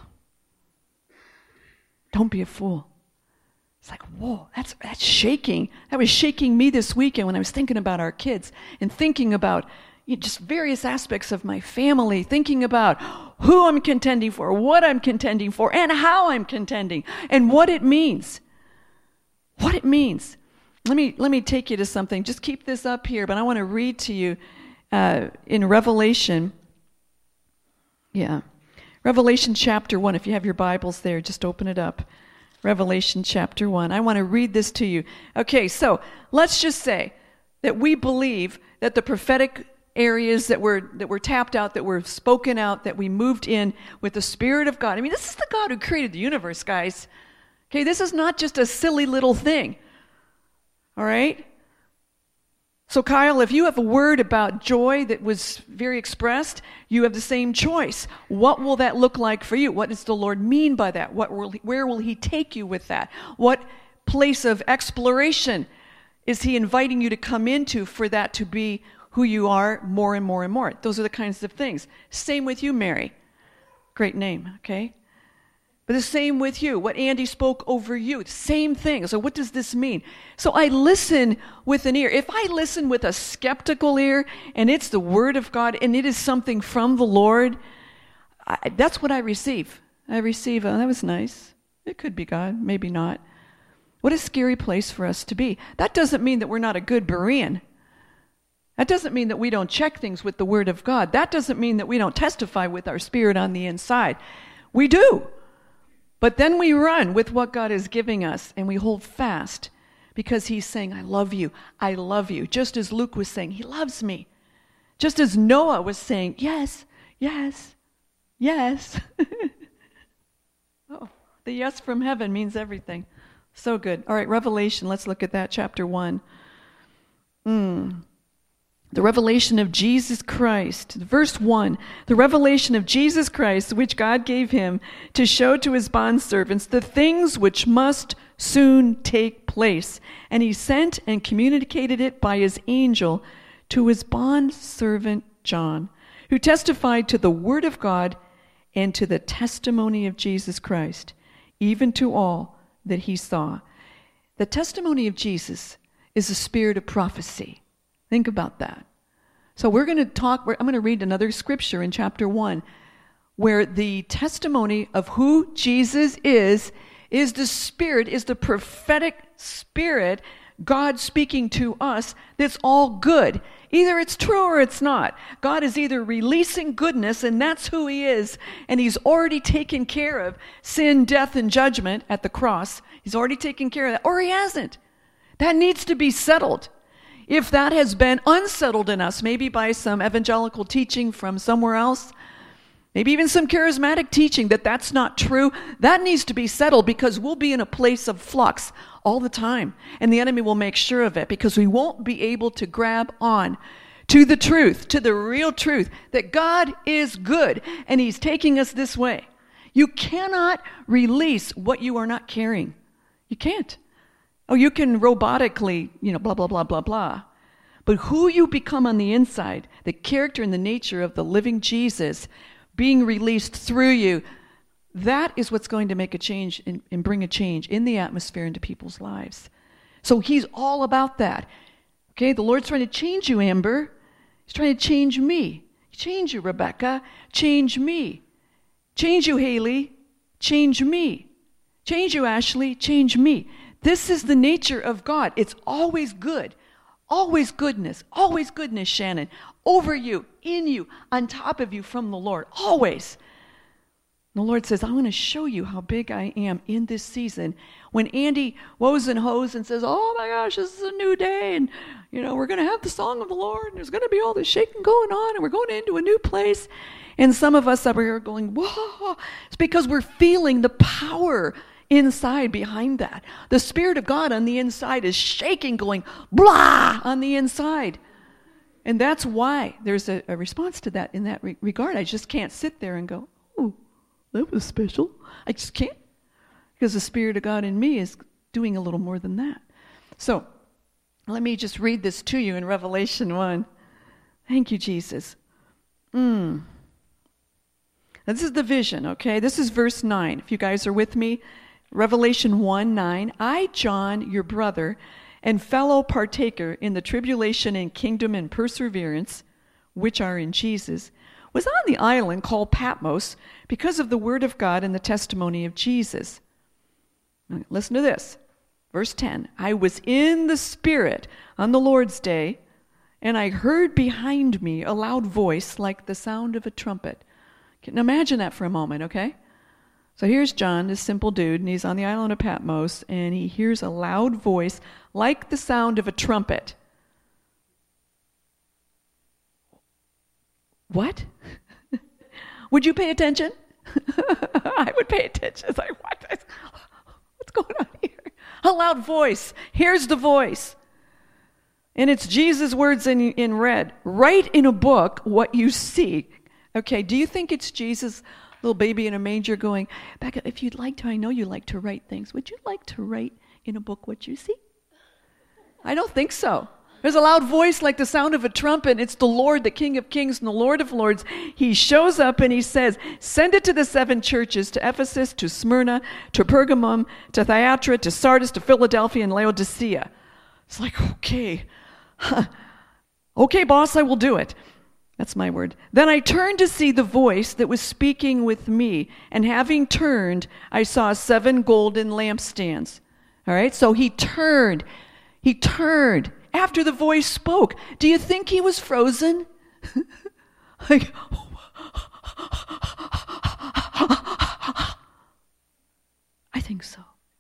Don't be a fool. It's like, whoa, that's shaking. That was shaking me this weekend when I was thinking about our kids and thinking about just various aspects of my family, thinking about who I'm contending for, what I'm contending for, and how I'm contending, and what it means. What it means. Let me take you to something. Just keep this up here, but I want to read to you in Revelation. Yeah. Revelation chapter 1. If you have your Bibles there, just open it up. Revelation chapter 1. I want to read this to you. Okay, so let's just say that we believe that the prophetic areas that were tapped out, that were spoken out, that we moved in with the Spirit of God. I mean, this is the God who created the universe, guys. Okay, this is not just a silly little thing. All right? So, Kyle, if you have a word about joy that was very expressed, you have the same choice. What will that look like for you? What does the Lord mean by that? Where will He take you with that? What place of exploration is He inviting you to come into for that to be who you are more and more and more? Those are the kinds of things. Same with you, Mary. Great name, okay? But the same with you. What Andy spoke over you, same thing. So what does this mean? So I listen with an ear. If I listen with a skeptical ear, and it's the Word of God, and it is something from the Lord, that's what I receive. I receive, oh, that was nice. It could be God, maybe not. What a scary place for us to be. That doesn't mean that we're not a good Berean. That doesn't mean that we don't check things with the Word of God. That doesn't mean that we don't testify with our spirit on the inside. We do. But then we run with what God is giving us, and we hold fast because He's saying, I love you. I love you. Just as Luke was saying, He loves me. Just as Noah was saying, yes, yes, yes. Oh, the yes from heaven means everything. So good. All right, Revelation, let's look at that, chapter 1. The revelation of Jesus Christ. Verse 1, the revelation of Jesus Christ, which God gave him to show to his bondservants the things which must soon take place. And he sent and communicated it by his angel to his bondservant John, who testified to the word of God and to the testimony of Jesus Christ, even to all that he saw. The testimony of Jesus is the spirit of prophecy. Think about that. So I'm going to read another scripture in chapter 1 where the testimony of who Jesus is the spirit, is the prophetic spirit, God speaking to us, that's all good. Either it's true or it's not. God is either releasing goodness, and that's who he is, and he's already taken care of sin, death, and judgment at the cross. He's already taken care of that, or he hasn't. That needs to be settled. If that has been unsettled in us, maybe by some evangelical teaching from somewhere else, maybe even some charismatic teaching that that's not true, that needs to be settled, because we'll be in a place of flux all the time. And the enemy will make sure of it, because we won't be able to grab on to the truth, to the real truth, that God is good and he's taking us this way. You cannot release what you are not carrying. You can't. Oh, you can robotically, blah, blah, blah, blah, blah. But who you become on the inside, the character and the nature of the living Jesus being released through you, that is what's going to make a change and bring a change in the atmosphere into people's lives. So he's all about that. Okay, the Lord's trying to change you, Amber. He's trying to change me. Change you, Rebecca. Change me. Change you, Haley. Change me. Change you, Ashley. Change me. This is the nature of God. It's always good. Always goodness, Shannon, over you, in you, on top of you from the Lord, always. The Lord says, I want to show you how big I am in this season. When Andy woes and hoes and says, oh my gosh, this is a new day, and we're going to have the song of the Lord, and there's going to be all this shaking going on, and we're going into a new place. And some of us over here are going, whoa, it's because we're feeling the power inside behind that. The Spirit of God on the inside is shaking, going blah on the inside. And that's why there's a response to that in that regard. I just can't sit there and go, oh, that was special. I just can't. Because the Spirit of God in me is doing a little more than that. So let me just read this to you in Revelation 1. Thank you, Jesus. Now, this is the vision, okay? This is verse 9. If you guys are with me, Revelation 1:9, I, John, your brother, and fellow partaker in the tribulation and kingdom and perseverance, which are in Jesus, was on the island called Patmos because of the word of God and the testimony of Jesus. Now, listen to this. Verse 10, I was in the Spirit on the Lord's day, and I heard behind me a loud voice like the sound of a trumpet. Now imagine that for a moment, okay? So here's John, this simple dude, and he's on the island of Patmos, and he hears a loud voice like the sound of a trumpet. What? Would you pay attention? I would pay attention. It's like, what? What's going on here? A loud voice. Here's the voice. And it's Jesus' words in red. Write in a book what you see. Okay, do you think it's Jesus, little baby in a manger, going, Becca, if you'd like to, I know you like to write things. Would you like to write in a book what you see? I don't think so. There's a loud voice like the sound of a trumpet. It's the Lord, the King of Kings and the Lord of Lords. He shows up and he says, send it to the 7 churches, to Ephesus, to Smyrna, to Pergamum, to Thyatira, to Sardis, to Philadelphia, and Laodicea. It's like, okay. Okay, boss, I will do it. That's my word. Then I turned to see the voice that was speaking with me, and having turned, I saw 7 golden lampstands. All right, so he turned after the voice spoke. Do you think he was frozen? Like, I think so.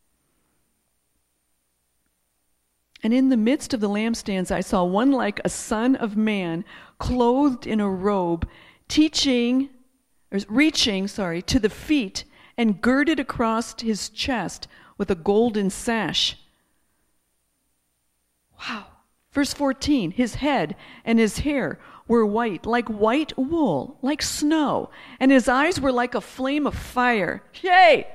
And in the midst of the lampstands, I saw one like a son of man, clothed in a robe, reaching to the feet, and girded across his chest with a golden sash. Wow. Verse 14, his head and his hair were white, like white wool, like snow, and his eyes were like a flame of fire. Yay!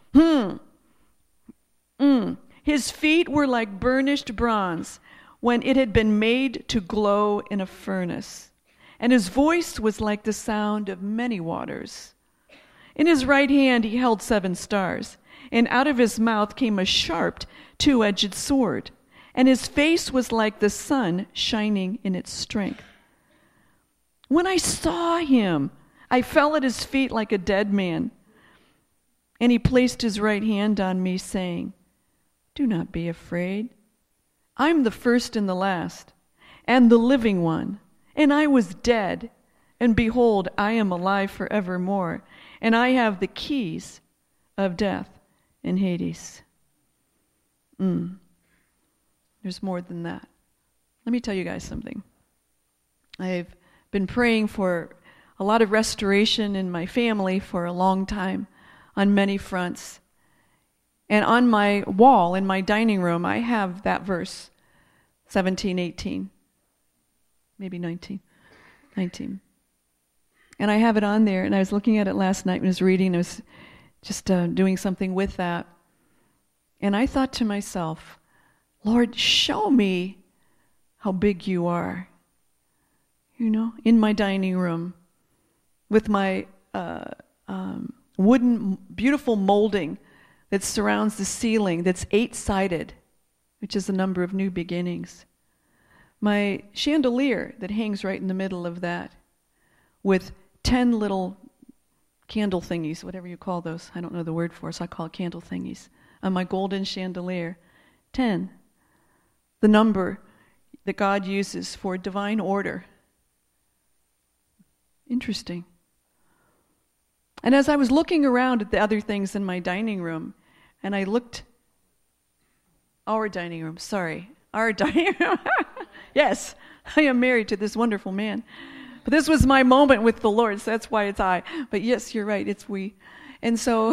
His feet were like burnished bronze when it had been made to glow in a furnace, and his voice was like the sound of many waters. In his right hand he held 7 stars, and out of his mouth came a sharp, 2-edged sword, and his face was like the sun shining in its strength. When I saw him, I fell at his feet like a dead man, and he placed his right hand on me, saying, "Do not be afraid. I'm the first and the last, and the living one, and I was dead, and behold, I am alive forevermore, and I have the keys of death and Hades." There's more than that. Let me tell you guys something. I've been praying for a lot of restoration in my family for a long time on many fronts. And on my wall in my dining room, I have that verse, 17, 18, maybe 19. And I have it on there, and I was looking at it last night when I was reading. I was just doing something with that. And I thought to myself, Lord, show me how big you are, in my dining room with my wooden, beautiful molding that surrounds the ceiling that's 8-sided, which is the number of new beginnings. My chandelier that hangs right in the middle of that with 10 little candle thingies, whatever you call those. I don't know the word for it, so I call it candle thingies. On my golden chandelier, 10. The number that God uses for divine order. Interesting. And as I was looking around at the other things in my dining room, and I looked, our dining room. Yes, I am married to this wonderful man. But this was my moment with the Lord, so that's why it's I. But yes, you're right, it's we. And so,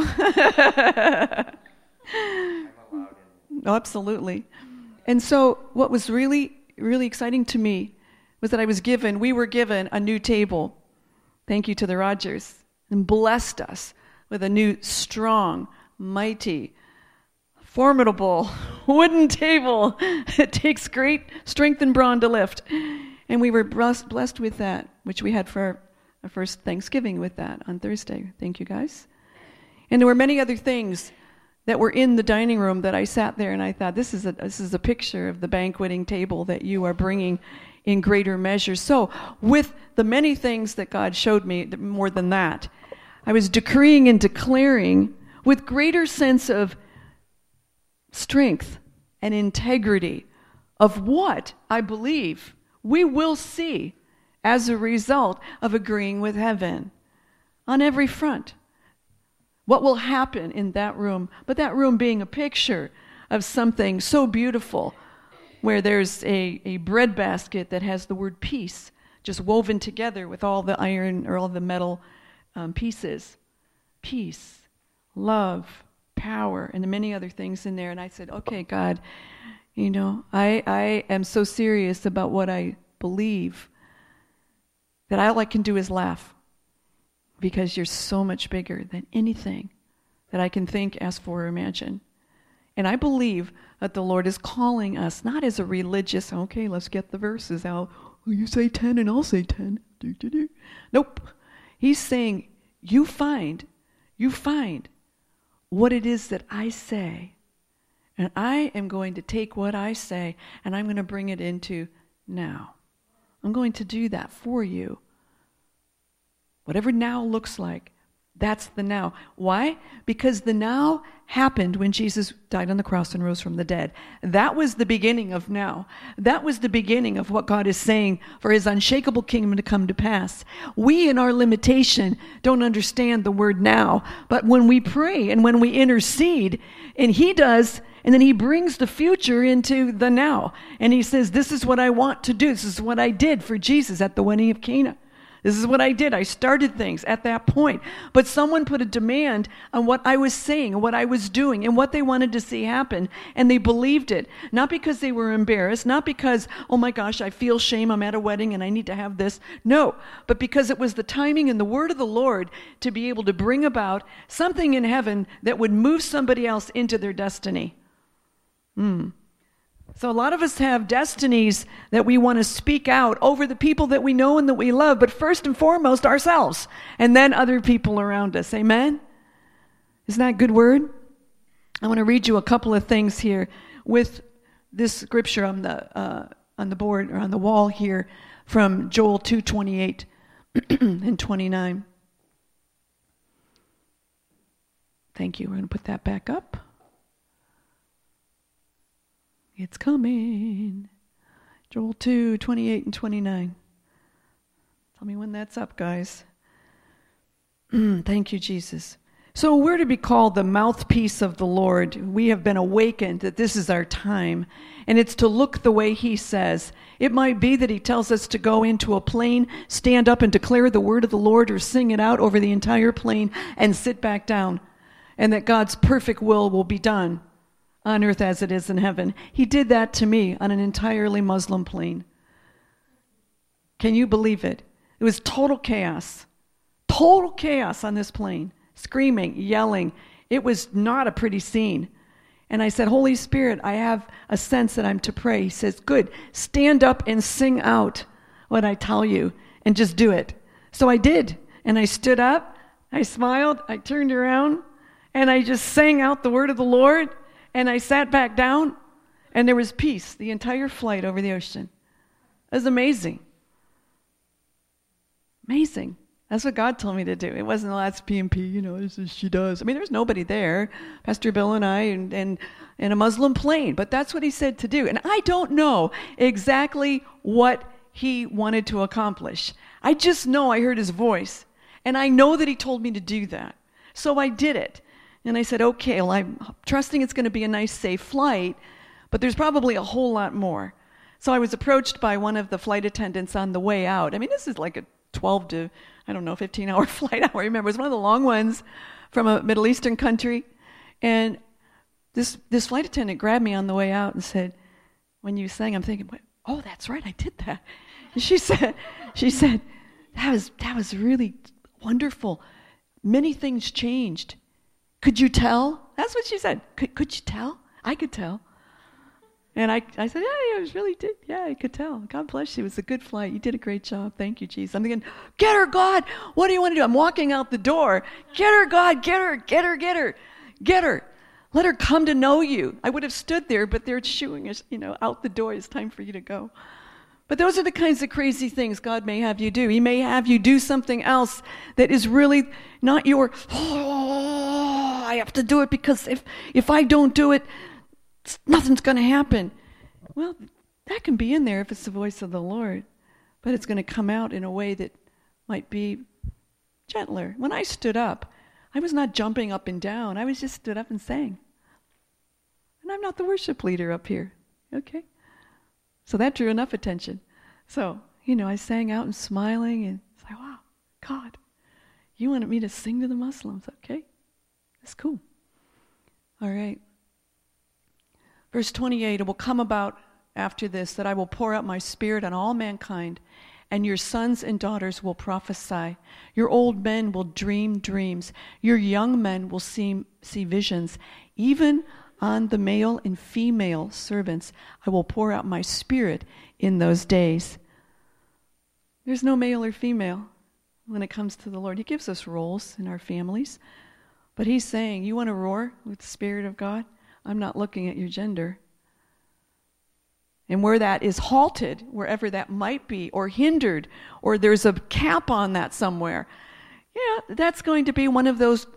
absolutely. And so what was really, really exciting to me was that we were given a new table. Thank you to the Rogers. And blessed us with a new, strong, mighty, formidable wooden table. It takes great strength and brawn to lift. And we were blessed with that, which we had for our first Thanksgiving with that on Thursday. Thank you, guys. And there were many other things that were in the dining room that I sat there and I thought, this is a picture of the banqueting table that you are bringing in greater measure. So with the many things that God showed me, more than that, I was decreeing and declaring with greater sense of strength and integrity of what I believe we will see as a result of agreeing with heaven on every front. What will happen in that room, but that room being a picture of something so beautiful, where there's a bread basket that has the word peace just woven together with all the iron or all the metal pieces. Peace, love, power, and the many other things in there. And I said, okay, God, I am so serious about what I believe that all I can do is laugh, because you're so much bigger than anything that I can think, ask for, or imagine. And I believe that the Lord is calling us, not as a religious, okay, let's get the verses out. Oh, you say 10 and I'll say 10. Nope. He's saying, you find what it is that I say. And I am going to take what I say and I'm going to bring it into now. I'm going to do that for you. Whatever now looks like, that's the now. Why? Because the now happened when Jesus died on the cross and rose from the dead. That was the beginning of now. That was the beginning of what God is saying for his unshakable kingdom to come to pass. We, in our limitation, don't understand the word now. But when we pray and when we intercede, and he does, and then he brings the future into the now. And he says, this is what I want to do. This is what I did for Jesus at the wedding of Cana. This is what I did. I started things at that point. But someone put a demand on what I was saying and what I was doing and what they wanted to see happen. And they believed it. Not because they were embarrassed. Not because, oh my gosh, I feel shame. I'm at a wedding and I need to have this. No. But because it was the timing and the word of the Lord to be able to bring about something in heaven that would move somebody else into their destiny. So a lot of us have destinies that we want to speak out over the people that we know and that we love, but first and foremost ourselves, and then other people around us. Amen? Isn't that a good word? I want to read you a couple of things here with this scripture on the board or on the wall here from Joel 2:28 and 29. Thank you. We're going to put that back up. It's coming. Joel 2:28 and 29. Tell me when that's up, guys. Thank you, Jesus. So we're to be called the mouthpiece of the Lord. We have been awakened that this is our time, and it's to look the way he says. It might be that he tells us to go into a plane, stand up and declare the word of the Lord, or sing it out over the entire plane and sit back down, and that God's perfect will be done on earth as it is in heaven. He did that to me on an entirely Muslim plane. Can you believe it? It was total chaos. Total chaos on this plane. Screaming, yelling. It was not a pretty scene. And I said, Holy Spirit, I have a sense that I'm to pray. He says, good, stand up and sing out what I tell you and just do it. So I did. And I stood up, I smiled, I turned around, and I just sang out the word of the Lord. And I sat back down, and there was peace the entire flight over the ocean. It was amazing. Amazing. That's what God told me to do. It wasn't, oh, that's PMP, this is she does. I mean, there was nobody there, Pastor Bill and I, and a Muslim plane. But that's what he said to do. And I don't know exactly what he wanted to accomplish. I just know I heard his voice. And I know that he told me to do that. So I did it. And I said, okay, well, I'm trusting it's going to be a nice, safe flight, but there's probably a whole lot more. So I was approached by one of the flight attendants on the way out. I mean, this is like a 12 to, 15-hour flight. I remember. It was one of the long ones from a Middle Eastern country. And this flight attendant grabbed me on the way out and said, when you sang, I'm thinking, oh, that's right, I did that. And she said, that was really wonderful. Many things changed. Could you tell? That's what she said. Could you tell? I could tell. And I said, yeah, I really did. Yeah, I could tell. God bless you. It was a good flight. You did a great job. Thank you, Jesus. I'm thinking, get her, God. What do you want to do? I'm walking out the door. Get her, God. Get her, get her, get her. Get her. Let her come to know you. I would have stood there, but they're shooing us, out the door. It's time for you to go. But those are the kinds of crazy things God may have you do. He may have you do something else that is really not your, I have to do it because if I don't do it, nothing's going to happen. Well, that can be in there if it's the voice of the Lord. But it's going to come out in a way that might be gentler. When I stood up, I was not jumping up and down. I was just stood up and sang. And I'm not the worship leader up here. Okay? So that drew enough attention. So, I sang out and smiling and it's like, wow, God, you wanted me to sing to the Muslims. Okay, that's cool. All right. Verse 28, it will come about after this that I will pour out my spirit on all mankind, and your sons and daughters will prophesy. Your old men will dream dreams. Your young men will see visions. Even on the male and female servants, I will pour out my spirit in those days. There's no male or female when it comes to the Lord. He gives us roles in our families. But he's saying, you want to roar with the Spirit of God? I'm not looking at your gender. And where that is halted, wherever that might be, or hindered, or there's a cap on that somewhere, that's going to be one of those,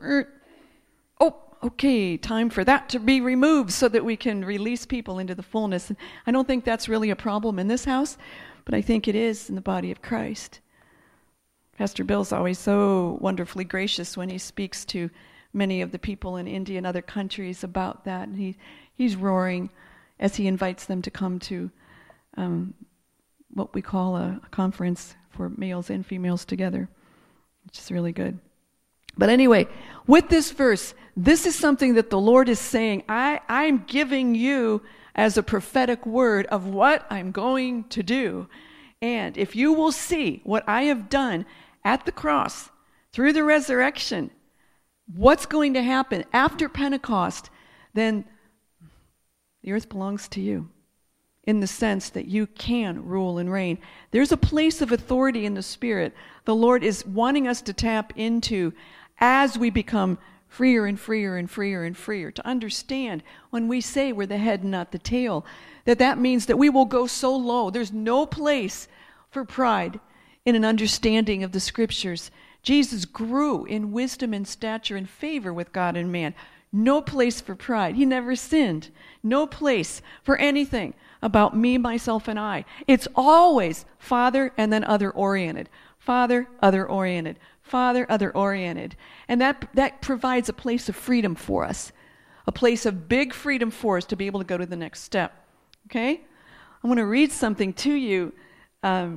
okay, time for that to be removed so that we can release people into the fullness. And I don't think that's really a problem in this house, but I think it is in the body of Christ. Pastor Bill's always so wonderfully gracious when he speaks to many of the people in India and other countries about that. And he's roaring as he invites them to come to what we call a conference for males and females together, which is really good. But anyway, with this verse, this is something that the Lord is saying, I'm giving you as a prophetic word of what I'm going to do. And if you will see what I have done at the cross, through the resurrection, what's going to happen after Pentecost, then the earth belongs to you, in the sense that you can rule and reign. There's a place of authority in the Spirit the Lord is wanting us to tap into as we become freer and freer and freer and freer, to understand when we say we're the head and not the tail, that means that we will go so low. There's no place for pride in an understanding of the Scriptures. Jesus grew in wisdom and stature and favor with God and man. No place for pride. He never sinned. No place for anything about me, myself, and I. It's always Father and then other-oriented. Father, other-oriented. Father, other-oriented. And that provides a place of freedom for us, a place of big freedom for us to be able to go to the next step. Okay? I want to read something to you that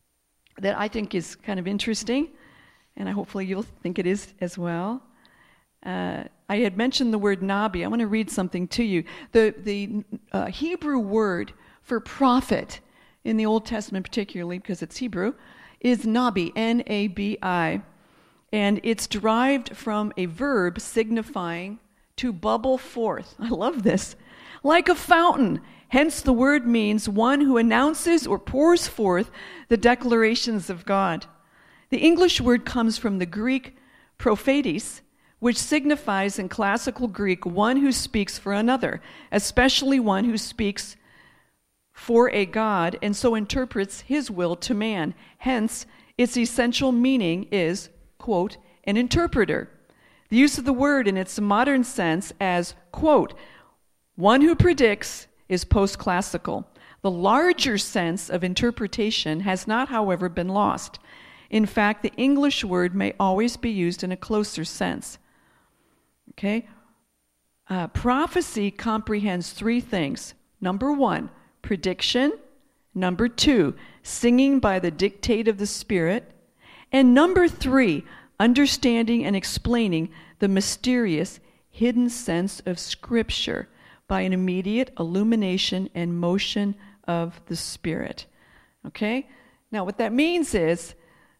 I think is kind of interesting, and hopefully you'll think it is as well. I had mentioned the word nabi. I want to read something to you. The Hebrew word for prophet in the Old Testament, particularly because it's Hebrew, is nabi, N-A-B-I. And it's derived from a verb signifying to bubble forth. I love this. Like a fountain. Hence the word means one who announces or pours forth the declarations of God. The English word comes from the Greek prophetes, which signifies in classical Greek one who speaks for another, especially one who speaks for a God and so interprets his will to man. Hence, its essential meaning is, quote, an interpreter. The use of the word in its modern sense as, quote, one who predicts is post-classical. The larger sense of interpretation has not, however, been lost. In fact, the English word may always be used in a closer sense. Okay? Prophecy comprehends three things. Number one, prediction. Number two, singing by the dictate of the Spirit. And number three, understanding and explaining the mysterious, hidden sense of Scripture by an immediate illumination and motion of the Spirit. Okay? Now, what that means is,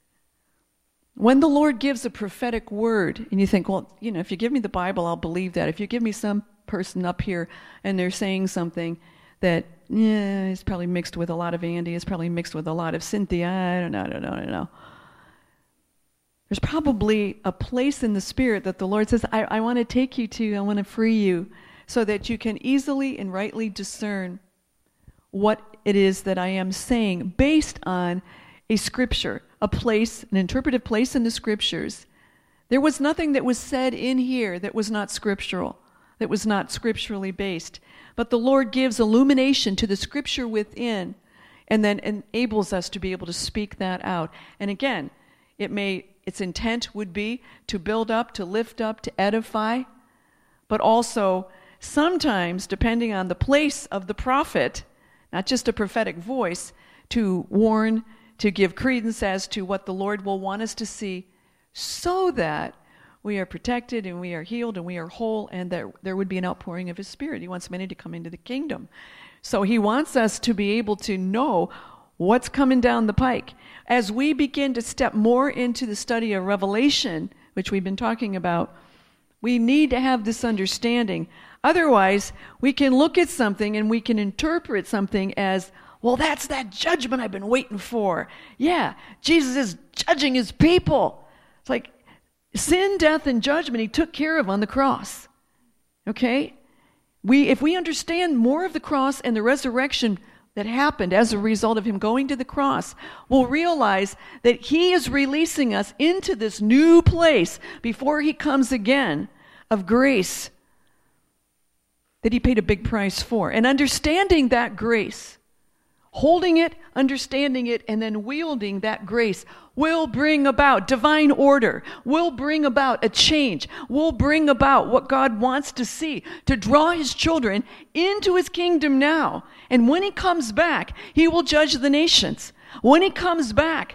when the Lord gives a prophetic word, and you think, well, if you give me the Bible, I'll believe that. If you give me some person up here and they're saying something that, is probably mixed with a lot of Andy, is probably mixed with a lot of Cynthia, I don't know. There's probably a place in the Spirit that the Lord says, I want to take you to, I want to free you, so that you can easily and rightly discern what it is that I am saying based on a scripture, a place, an interpretive place in the Scriptures. There was nothing that was said in here that was not scriptural, that was not scripturally based. But the Lord gives illumination to the Scripture within and then enables us to be able to speak that out. And again, its intent would be to build up, to lift up, to edify, but also sometimes, depending on the place of the prophet, not just a prophetic voice, to warn, to give credence as to what the Lord will want us to see, so that we are protected and we are healed and we are whole, and that there would be an outpouring of His Spirit. He wants many to come into the kingdom. So He wants us to be able to know what's coming down the pike. As we begin to step more into the study of Revelation, which we've been talking about, we need to have this understanding. Otherwise, we can look at something and we can interpret something as, well, that's that judgment I've been waiting for. Yeah, Jesus is judging His people. It's like sin, death, and judgment He took care of on the cross. Okay? If we understand more of the cross and the resurrection that happened as a result of Him going to the cross, we'll realize that He is releasing us into this new place before He comes again of grace that He paid a big price for. And understanding that grace, holding it, understanding it, and then wielding that grace will bring about divine order, will bring about a change, will bring about what God wants to see, to draw His children into His kingdom now. And when He comes back, He will judge the nations. When He comes back,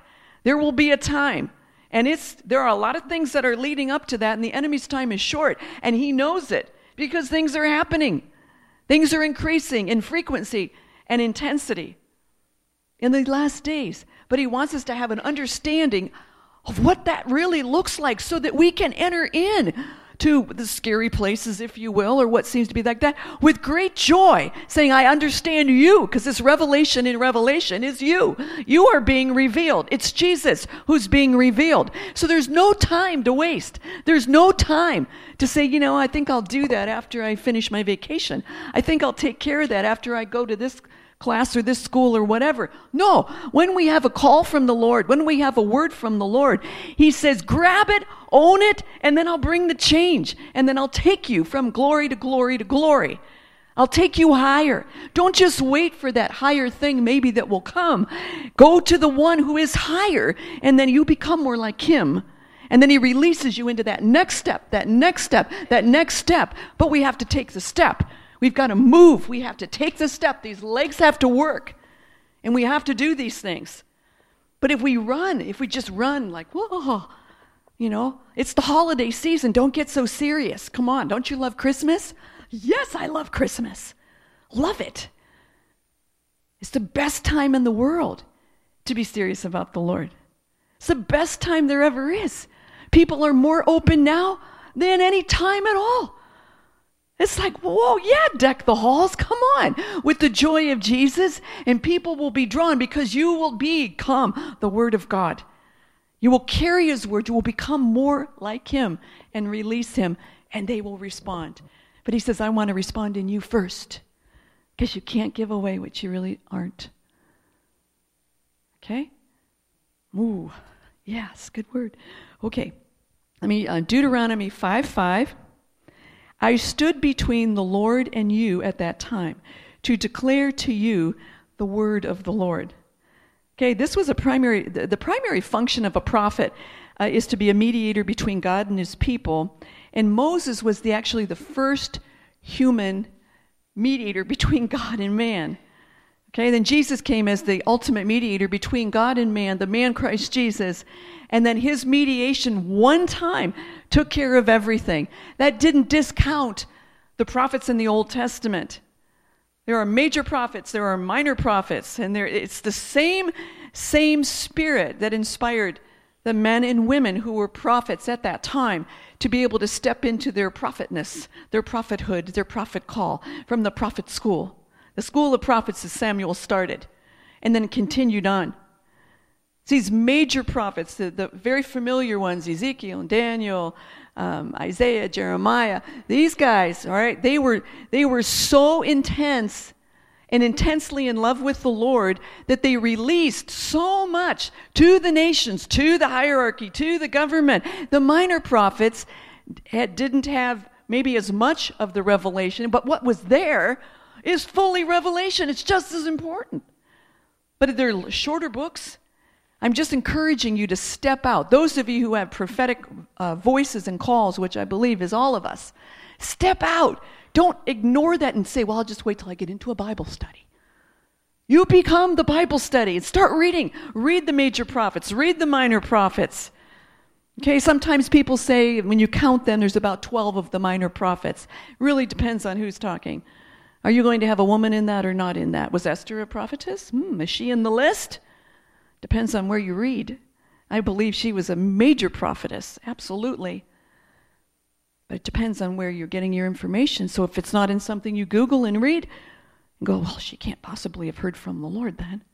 There will be a time. And there are a lot of things that are leading up to that, and the enemy's time is short. And he knows it because things are happening. Things are increasing in frequency and intensity in the last days. But he wants us to have an understanding of what that really looks like so that we can enter in to the scary places, if you will, or what seems to be like that, with great joy, saying, I understand you, because this revelation in Revelation is you. You are being revealed. It's Jesus who's being revealed. So there's no time to waste. There's no time to say, I think I'll do that after I finish my vacation. I think I'll take care of that after I go to this class or this school or whatever. No, when we have a call from the Lord, when we have a word from the Lord, he says, grab it, own it, and then I'll bring the change. And then I'll take you from glory to glory to glory. I'll take you higher. Don't just wait for that higher thing maybe that will come. Go to the one who is higher, and then you become more like him. And then he releases you into that next step, that next step, that next step. But we have to take the step. We've got to move. We have to take the step. These legs have to work. And we have to do these things. But if we just run like, whoa, it's the holiday season. Don't get so serious. Come on, don't you love Christmas? Yes, I love Christmas. Love it. It's the best time in the world to be serious about the Lord. It's the best time there ever is. People are more open now than any time at all. It's like, whoa, yeah, deck the halls, come on, with the joy of Jesus, and people will be drawn because you will become the Word of God. You will carry his word, you will become more like him and release him, and they will respond. But he says, I want to respond in you first, because you can't give away what you really aren't. Okay? Ooh, yes, good word. Okay, Deuteronomy 5:5. I stood between the Lord and you at that time to declare to you the word of the Lord. Okay, this was the primary function of a prophet is to be a mediator between God and his people. And Moses was actually the first human mediator between God and man. Okay, then Jesus came as the ultimate mediator between God and man, the man Christ Jesus. And then his mediation one time took care of everything. That didn't discount the prophets in the Old Testament. There are major prophets, there are minor prophets, and it's the same spirit that inspired the men and women who were prophets at that time to be able to step into their prophetness, their prophethood, their prophet call from the prophet school. The school of prophets as Samuel started and then continued on. These major prophets, the very familiar ones, Ezekiel and Daniel, Isaiah, Jeremiah, these guys, all right, they were so intense and intensely in love with the Lord that they released so much to the nations, to the hierarchy, to the government. The minor prophets didn't have maybe as much of the revelation, but what was there is fully revelation. It's just as important. But they're shorter books. I'm just encouraging you to step out. Those of you who have prophetic voices and calls, which I believe is all of us, step out. Don't ignore that and say, well, I'll just wait till I get into a Bible study. You become the Bible study and start reading. Read the major prophets. Read the minor prophets. Okay, sometimes people say when you count them, there's about 12 of the minor prophets. It really depends on who's talking. Are you going to have a woman in that or not in that? Was Esther a prophetess? Is she in the list? Depends on where you read. I believe she was a major prophetess, absolutely. But it depends on where you're getting your information. So if it's not in something you Google and read, and go, well, she can't possibly have heard from the Lord then.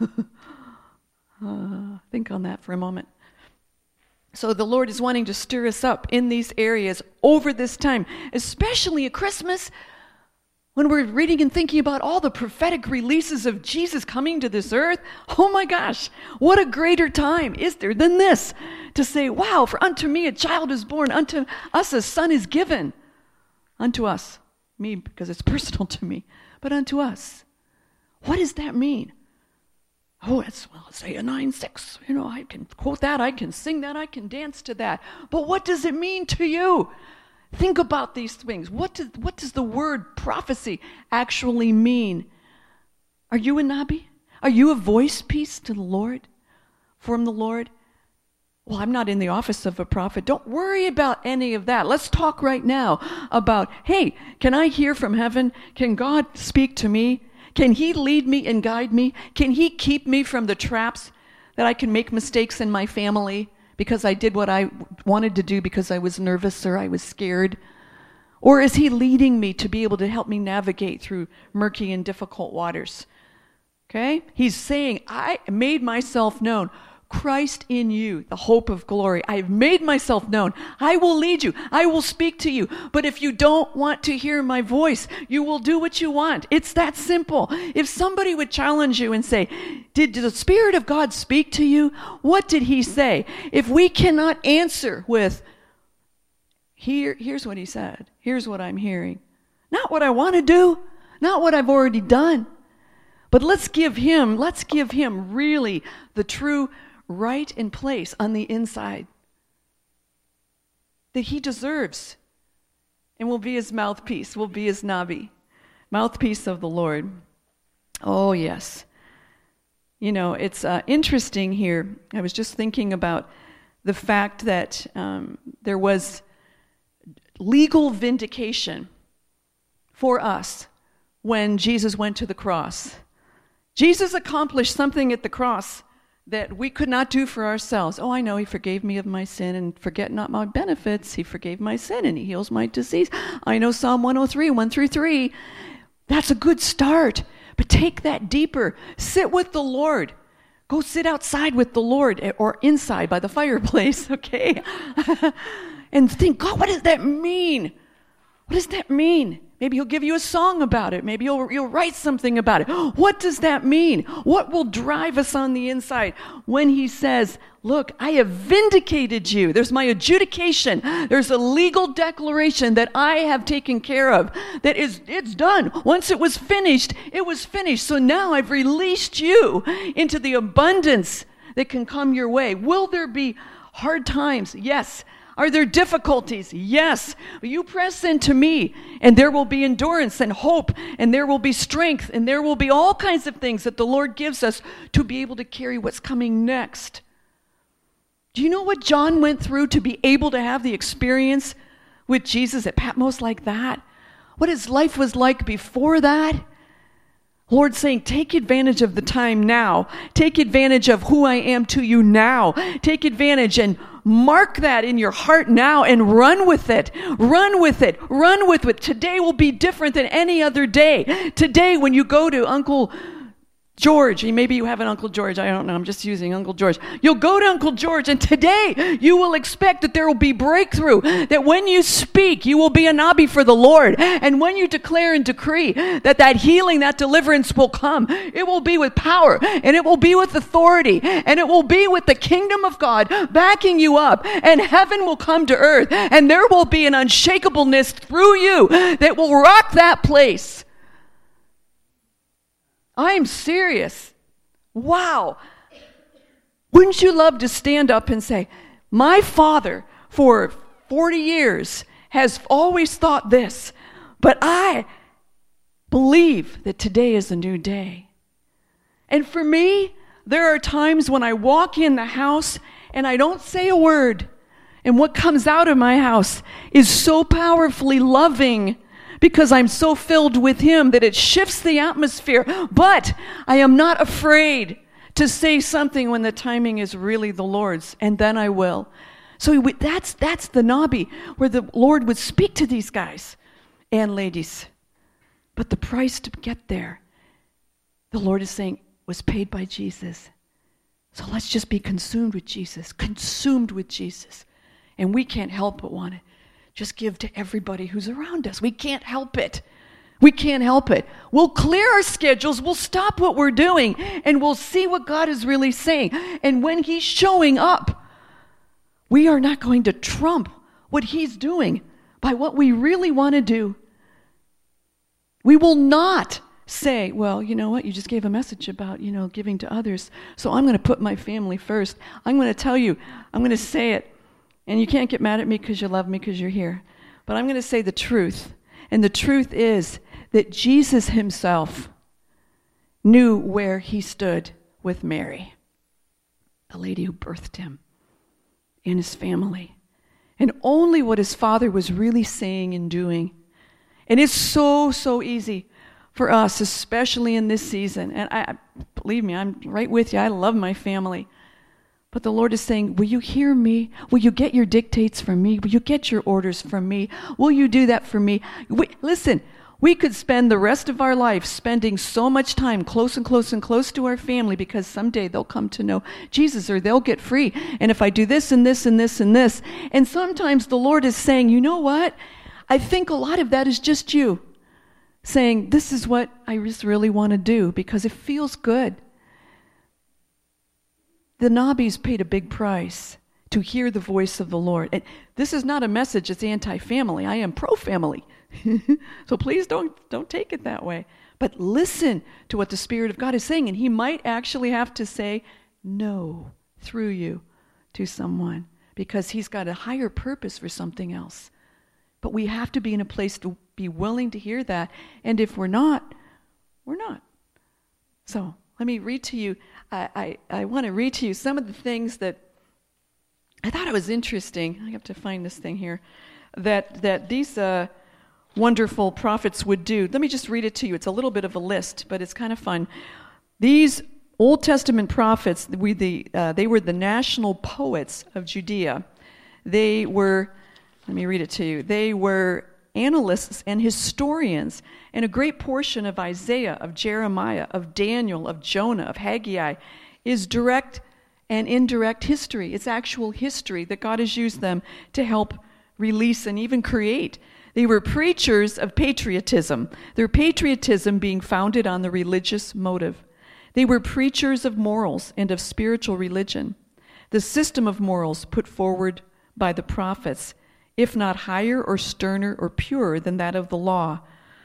Think on that for a moment. So the Lord is wanting to stir us up in these areas over this time, especially at Christmas, when we're reading and thinking about all the prophetic releases of Jesus coming to this earth. Oh my gosh, what a greater time is there than this to say, wow, for unto me a child is born, unto us a son is given. Unto us, me because it's personal to me, but unto us. What does that mean? Oh, it's Isaiah 9:6. I can quote that, I can sing that, I can dance to that. But what does it mean to you? Think about these things. What does the word prophecy actually mean? Are you a Nabi? Are you a voice piece to the Lord? from the Lord? Well, I'm not in the office of a prophet. Don't worry about any of that. Let's talk right now about, hey, can I hear from heaven? Can God speak to me? Can he lead me and guide me? Can he keep me from the traps that I can make mistakes in my family because I did what I wanted to do because I was nervous or I was scared? Or is he leading me to be able to help me navigate through murky and difficult waters? Okay? He's saying, I made myself known. Christ in you, the hope of glory. I have made myself known. I will lead you. I will speak to you. But if you don't want to hear my voice, you will do what you want. It's that simple. If somebody would challenge you and say, did the Spirit of God speak to you? What did he say? If we cannot answer with, here's what he said. Here's what I'm hearing. Not what I want to do. Not what I've already done. But let's give him really the true right in place on the inside that he deserves. And we'll be his mouthpiece. We'll be his nabi. Mouthpiece of the Lord. Oh, yes. You know, it's interesting here. I was just thinking about the fact that there was legal vindication for us when Jesus went to the cross. Jesus accomplished something at the cross that we could not do for ourselves. Oh, I know he forgave me of my sin, and forget not my benefits. He forgave my sin and he heals my disease. I know Psalm 103, 1-3. That's a good start. But take that deeper. Sit with the Lord. Go sit outside with the Lord or inside by the fireplace, okay? And think, God, what does that mean? What does that mean? Maybe he'll give you a song about it. Maybe you'll write something about it. What does that mean? What will drive us on the inside when he says, look, I have vindicated you. There's my adjudication. There's a legal declaration that I have taken care of. That it's done. Once it was finished, it was finished. So now I've released you into the abundance that can come your way. Will there be hard times? Yes. Are there difficulties? Yes. You press into me, and there will be endurance and hope, and there will be strength, and there will be all kinds of things that the Lord gives us to be able to carry what's coming next. Do you know what John went through to be able to have the experience with Jesus at Patmos like that? What his life was like before that? Lord saying, take advantage of the time now. Take advantage of who I am to you now. Take advantage and mark that in your heart now and run with it. Run with it. Run with it. Today will be different than any other day. Today when you go to Uncle George, maybe you have an Uncle George, I don't know, I'm just using Uncle George. You'll go to Uncle George, and today you will expect that there will be breakthrough, that when you speak, you will be a nabi for the Lord. And when you declare and decree that healing, that deliverance will come, it will be with power, and it will be with authority, and it will be with the kingdom of God backing you up, and heaven will come to earth, and there will be an unshakableness through you that will rock that place. I'm serious. Wow. Wouldn't you love to stand up and say, my father for 40 years has always thought this, but I believe that today is a new day. And for me, there are times when I walk in the house and I don't say a word, and what comes out of my house is so powerfully loving because I'm so filled with him that it shifts the atmosphere. But I am not afraid to say something when the timing is really the Lord's, and then I will. So that's the nabi, where the Lord would speak to these guys and ladies. But the price to get there, the Lord is saying, was paid by Jesus. So let's just be consumed with Jesus. And we can't help but want to just give to everybody who's around us. We can't help it. We'll clear our schedules, we'll stop what we're doing, and we'll see what God is really saying. And when he's showing up, we are not going to trump what he's doing by what we really want to do. We will not say, well, you know what, you just gave a message about, giving to others, so I'm going to put my family first. I'm going to tell you, I'm going to say it. And you can't get mad at me because you love me because you're here. But I'm going to say the truth. And the truth is that Jesus himself knew where he stood with Mary. the lady who birthed him and his family, and only what his father was really saying and doing. And it's so easy for us, especially in this season. And believe me, I'm right with you. I love my family. But the Lord is saying, will you hear me? Will you get your dictates from me? Will you get your orders from me? Will you do that for me? Listen, we could spend the rest of our life spending so much time close and close and close to our family because someday they'll come to know Jesus or they'll get free. And if I do this and this and this and this. And sometimes the Lord is saying, you know what? I think a lot of that is just you saying, this is what I just really want to do because it feels good. The Nabis paid a big price to hear the voice of the Lord. And this is not a message that's anti-family. I am pro-family. So please don't take it that way. But listen to what the Spirit of God is saying. And he might actually have to say no through you to someone because he's got a higher purpose for something else. But we have to be in a place to be willing to hear that. And if we're not, we're not. So let me read to you. I want to read to you some of the things that I thought it was interesting. I have to find this thing here. That these wonderful prophets would do. Let me just read it to you. It's a little bit of a list, but it's kind of fun. These Old Testament prophets, they were the national poets of Judea. They were, let me read it to you. They were analysts and historians, and a great portion of Isaiah, of Jeremiah, of Daniel, of Jonah, of Haggai is direct and indirect history. It's actual history that God has used them to help release and even create. They were preachers of patriotism, their patriotism being founded on the religious motive. They were preachers of morals and of spiritual religion. The system of morals put forward by the prophets, if not higher or sterner or purer than that of the law.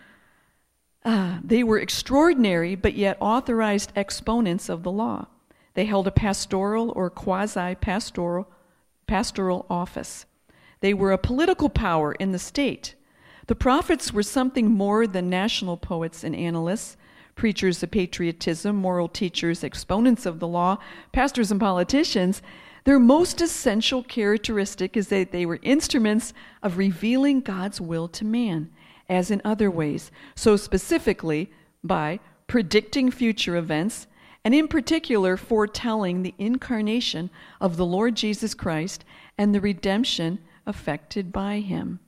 They were extraordinary but yet authorized exponents of the law. They held a pastoral or quasi-pastoral office. They were a political power in the state. The prophets were something more than national poets and analysts, preachers of patriotism, moral teachers, exponents of the law, pastors and politicians. Their most essential characteristic is that they were instruments of revealing God's will to man, as in other ways, so specifically by predicting future events, and in particular foretelling the incarnation of the Lord Jesus Christ and the redemption effected by him.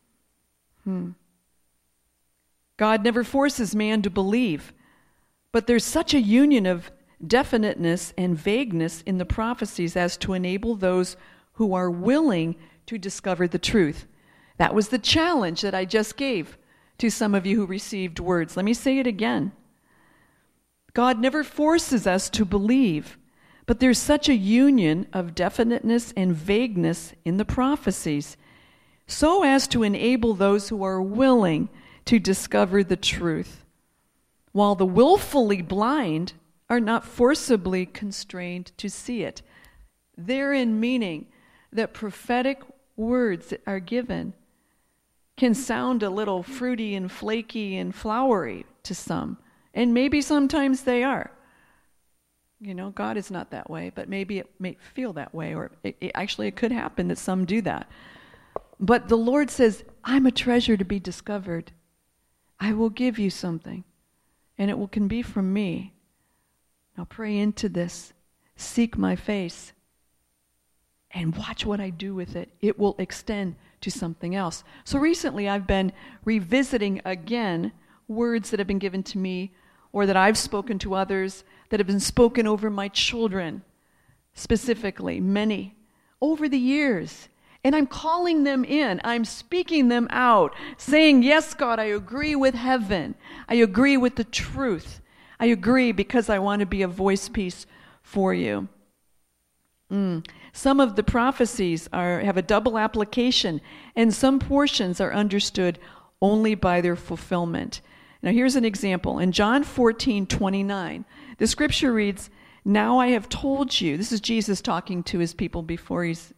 God never forces man to believe, but there's such a union of definiteness and vagueness in the prophecies as to enable those who are willing to discover the truth. That was the challenge that I just gave to some of you who received words. Let me say it again. God never forces us to believe, but there's such a union of definiteness and vagueness in the prophecies, so as to enable those who are willing to discover the truth, while the willfully blind are not forcibly constrained to see it. Therein meaning that prophetic words that are given can sound a little fruity and flaky and flowery to some, and maybe sometimes they are. You know, God is not that way, but maybe it may feel that way, or it could happen that some do that. But the Lord says, I'm a treasure to be discovered. I will give you something, and it can be from me. Now pray into this. Seek my face, and watch what I do with it. It will extend to something else. So recently I've been revisiting again words that have been given to me, or that I've spoken to others, that have been spoken over my children, specifically, many, over the years. And I'm calling them in. I'm speaking them out, saying, yes, God, I agree with heaven. I agree with the truth. I agree because I want to be a voice piece for you. Some of the prophecies have a double application, and some portions are understood only by their fulfillment. Now here's an example. In John 14:29, the scripture reads, now I have told you, this is Jesus talking to his people before he's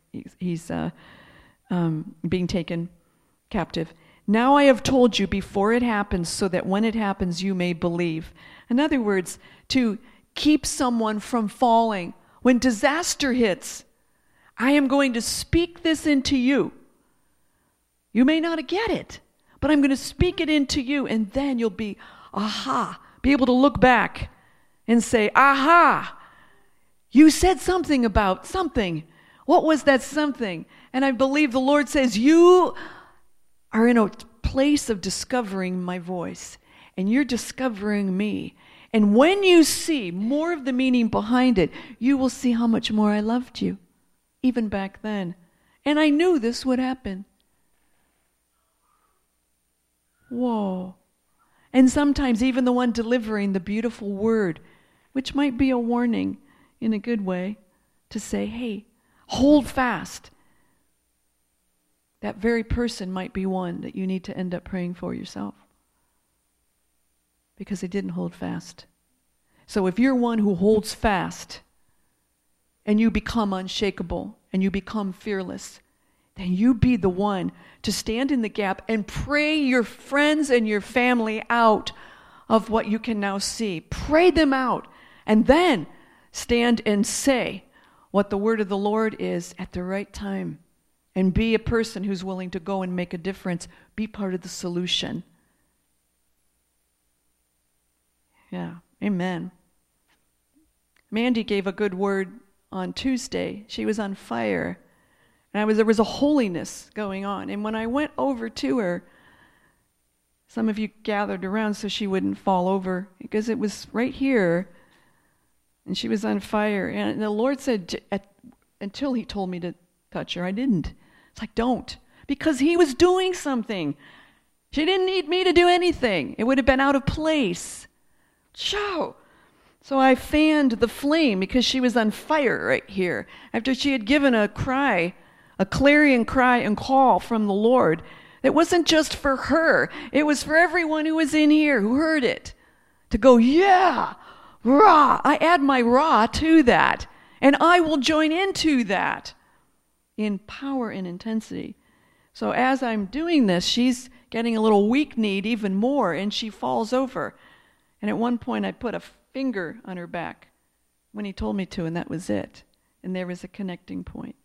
being taken captive. Now I have told you before it happens, so that when it happens you may believe. In other words, to keep someone from falling When disaster hits, I am going to speak this into you. You may not get it, but I'm going to speak it into you, and then you'll be able to look back and say, aha, you said something about something. What was that something? And I believe the Lord says, you are in a place of discovering my voice, and you're discovering me. And when you see more of the meaning behind it, you will see how much more I loved you, even back then. And I knew this would happen. Whoa. And sometimes even the one delivering the beautiful word, which might be a warning in a good way, to say, hey, hold fast. That very person might be one that you need to end up praying for yourself, because they didn't hold fast. So if you're one who holds fast and you become unshakable and you become fearless, then you be the one to stand in the gap and pray your friends and your family out of what you can now see. Pray them out, and then stand and say what the word of the Lord is at the right time. And be a person who's willing to go and make a difference. Be part of the solution. Yeah, amen. Mandy gave a good word on Tuesday. She was on fire. And there was a holiness going on. And when I went over to her, some of you gathered around so she wouldn't fall over, because it was right here, and she was on fire. And the Lord said, until he told me to touch her, I didn't. It's like, don't. Because he was doing something. She didn't need me to do anything. It would have been out of place. So I fanned the flame because she was on fire right here. After she had given a cry, a clarion cry and call from the Lord. It wasn't just for her. It was for everyone who was in here who heard it. To go, yeah, rah. I add my rah to that. And I will join into that in power and intensity. So as I'm doing this, she's getting a little weak-kneed even more, and she falls over. And at one point I put a finger on her back when he told me to, and that was it. And there was a connecting point.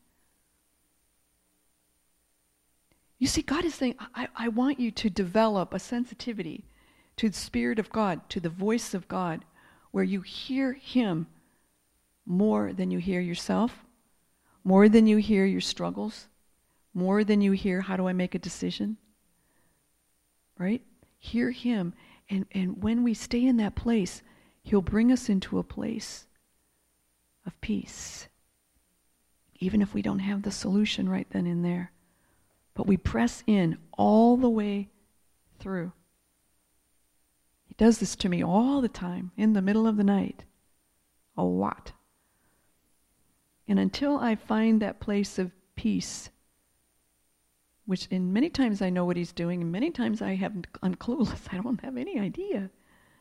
You see, God is saying, I want you to develop a sensitivity to the Spirit of God, to the voice of God, where you hear him more than you hear yourself, more than you hear your struggles, more than you hear, how do I make a decision? Right? Hear him. And when we stay in that place, he'll bring us into a place of peace. Even if we don't have the solution right then and there. But we press in all the way through. He does this to me all the time, in the middle of the night. A lot. And until I find that place of peace, which in many times I know what he's doing, and many times I'm clueless. I don't have any idea.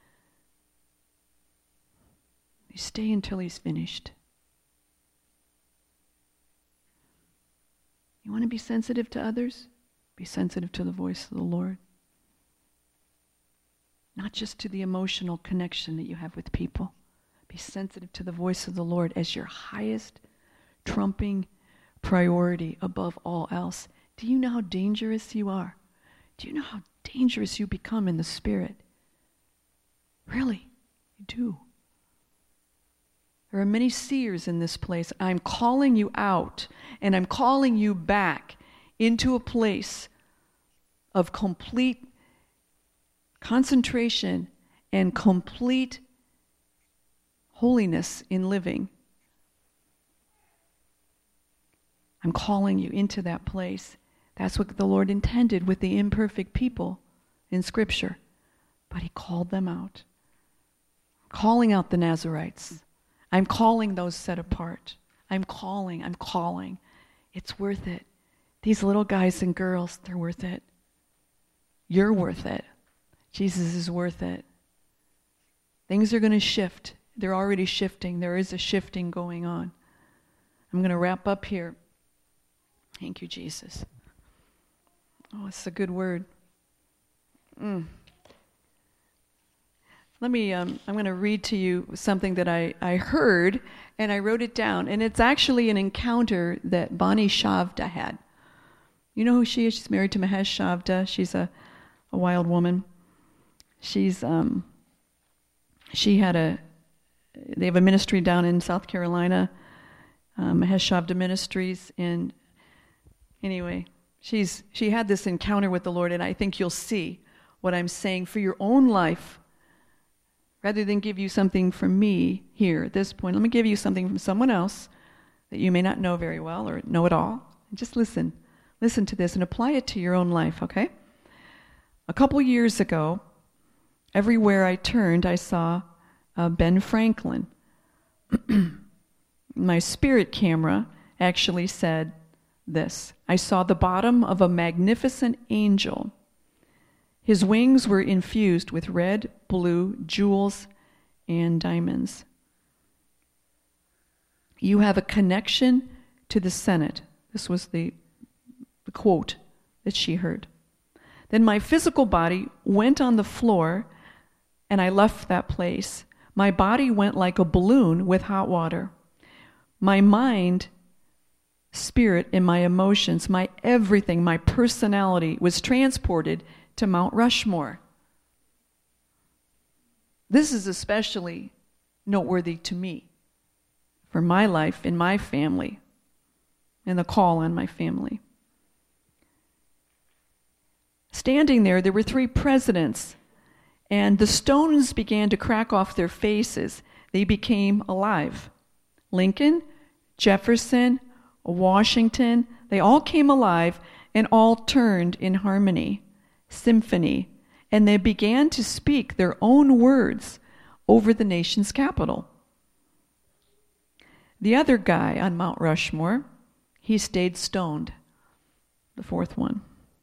You stay until he's finished. You want to be sensitive to others? Be sensitive to the voice of the Lord. Not just to the emotional connection that you have with people. Be sensitive to the voice of the Lord as your highest trumping priority above all else. Do you know how dangerous you are? Do you know how dangerous you become in the Spirit? Really, you do. There are many seers in this place. I'm calling you out, and I'm calling you back into a place of complete concentration and complete holiness in living. I'm calling you into that place. That's what the Lord intended with the imperfect people in Scripture. But he called them out. I'm calling out the Nazarites. I'm calling those set apart. I'm calling. It's worth it. These little guys and girls, they're worth it. You're worth it. Jesus is worth it. Things are going to shift. They're already shifting. There is a shifting going on. I'm going to wrap up here. Thank you, Jesus. Oh, it's a good word. I'm going to read to you something that I heard, and I wrote it down. And it's actually an encounter that Bonnie Shavda had. You know who she is? She's married to Mahesh Shavda. She's a wild woman. They have a ministry down in South Carolina, Mahesh Shavda Ministries. And anyway, she had this encounter with the Lord, and I think you'll see what I'm saying for your own life. Rather than give you something from me here at this point, let me give you something from someone else that you may not know very well or know at all. And just listen. Listen to this and apply it to your own life, okay? A couple years ago, everywhere I turned, I saw Ben Franklin. My spirit camera actually said this: I saw the bottom of a magnificent angel. His wings were infused with red, blue, jewels, and diamonds. You have a connection to the Senate. This was the quote that she heard. Then my physical body went on the floor, and I left that place. My body went like a balloon with hot water. My mind, spirit, and my emotions, my everything, my personality was transported to Mount Rushmore. This is especially noteworthy to me, for my life, in my family, and the call on my family. Standing there were 3 presidents, and the stones began to crack off their faces. They became alive. Lincoln, Jefferson, Washington, they all came alive and all turned in harmony, symphony, and they began to speak their own words over the nation's capital. The other guy on Mount Rushmore, he stayed stoned, the 4th one.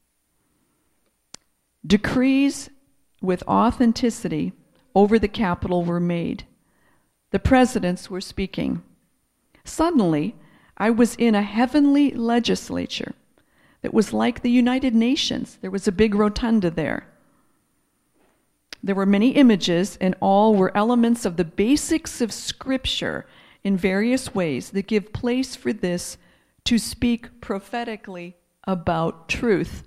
Decrees with authenticity over the Capitol were made. The presidents were speaking. Suddenly, I was in a heavenly legislature that was like the United Nations. There was a big rotunda there. There were many images, and all were elements of the basics of Scripture in various ways that give place for this to speak prophetically about truth.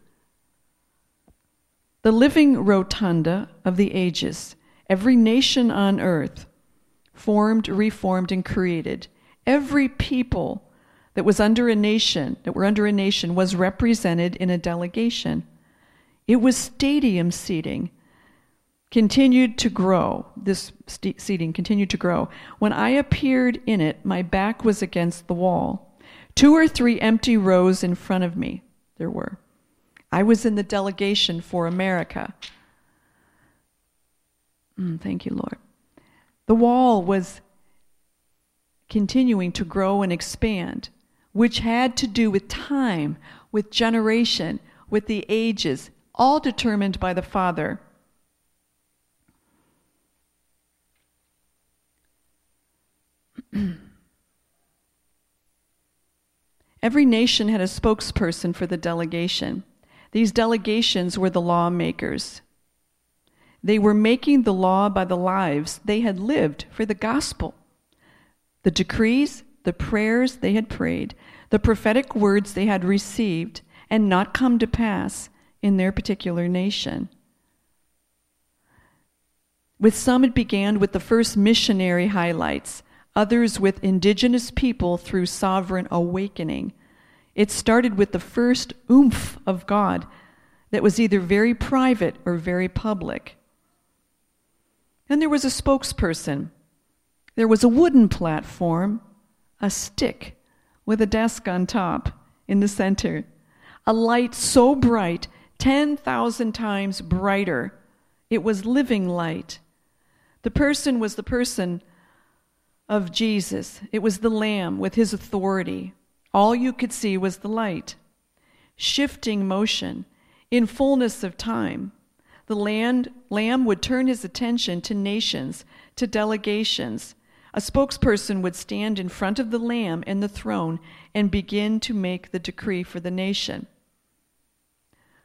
The living rotunda of the ages, every nation on earth, formed, reformed, and created. Every people that were under a nation was represented in a delegation. It was stadium seating. Continued to grow. This seating continued to grow. When I appeared in it, my back was against the wall. 2 or 3 empty rows in front of me there were. I was in the delegation for America. Thank you, Lord. The wall was continuing to grow and expand, which had to do with time, with generation, with the ages, all determined by the Father. Every nation had a spokesperson for the delegation. These delegations were the lawmakers. They were making the law by the lives they had lived for the gospel. The decrees, the prayers they had prayed, the prophetic words they had received and not come to pass in their particular nation. With some it began with the first missionary highlights, others with indigenous people through sovereign awakening. It started with the first oomph of God that was either very private or very public. And there was a spokesperson. There was a wooden platform, a stick with a desk on top in the center, a light so bright, 10,000 times brighter. It was living light. The person was the person of Jesus. It was the Lamb with his authority. All you could see was the light. Shifting motion, in fullness of time. The Lamb would turn his attention to nations, to delegations. A spokesperson would stand in front of the Lamb and the throne and begin to make the decree for the nation.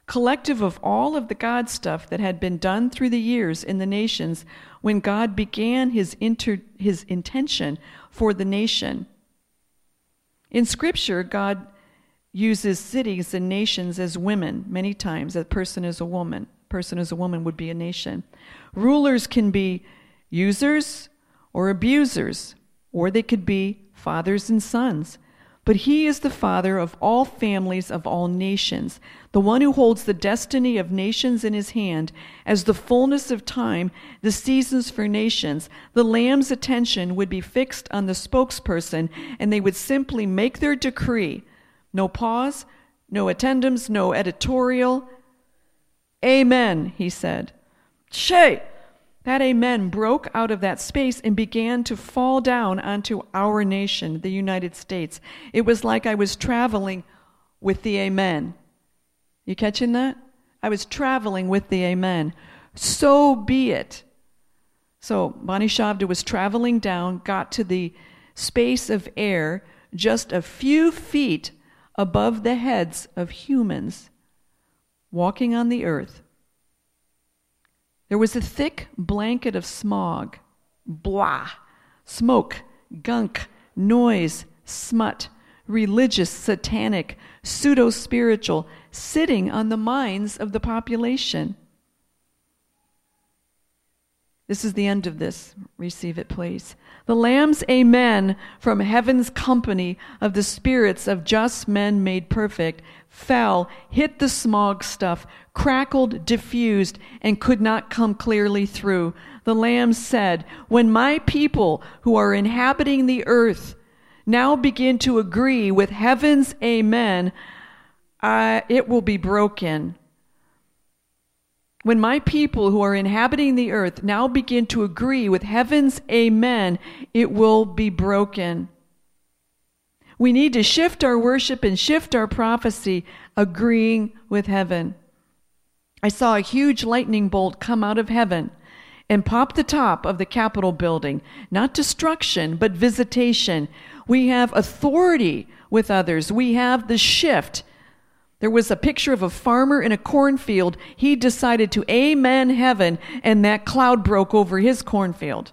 collective of all of the God stuff that had been done through the years in the nations when God began his intention for the nation. In Scripture, God uses cities and nations as women many times. A person is a woman. A person as a woman would be a nation. Rulers can be users or abusers, or they could be fathers and sons. But he is the father of all families of all nations, the one who holds the destiny of nations in his hand. As the fullness of time, the seasons for nations, the Lamb's attention would be fixed on the spokesperson, and they would simply make their decree. No pause, no addendums, no editorial. Amen, he said. Shay! That amen broke out of that space and began to fall down onto our nation, the United States. It was like I was traveling with the amen. You catching that? I was traveling with the amen. So be it. So Bonnie Shavda was traveling down, got to the space of air just a few feet above the heads of humans walking on the earth. There was a thick blanket of smog, blah, smoke, gunk, noise, smut, religious, satanic, pseudo-spiritual, sitting on the minds of the population. This is the end of this. Receive it, please. The Lamb's amen from heaven's company of the spirits of just men made perfect fell, hit the smog stuff, crackled, diffused, and could not come clearly through. The Lamb said, when my people who are inhabiting the earth now begin to agree with heaven's amen, it will be broken. When my people who are inhabiting the earth now begin to agree with heaven's amen, it will be broken. We need to shift our worship and shift our prophecy, agreeing with heaven. I saw a huge lightning bolt come out of heaven and pop the top of the Capitol building. Not destruction, but visitation. We have authority with others. We have the shift. There was a picture of a farmer in a cornfield. He decided to amen heaven, and that cloud broke over his cornfield.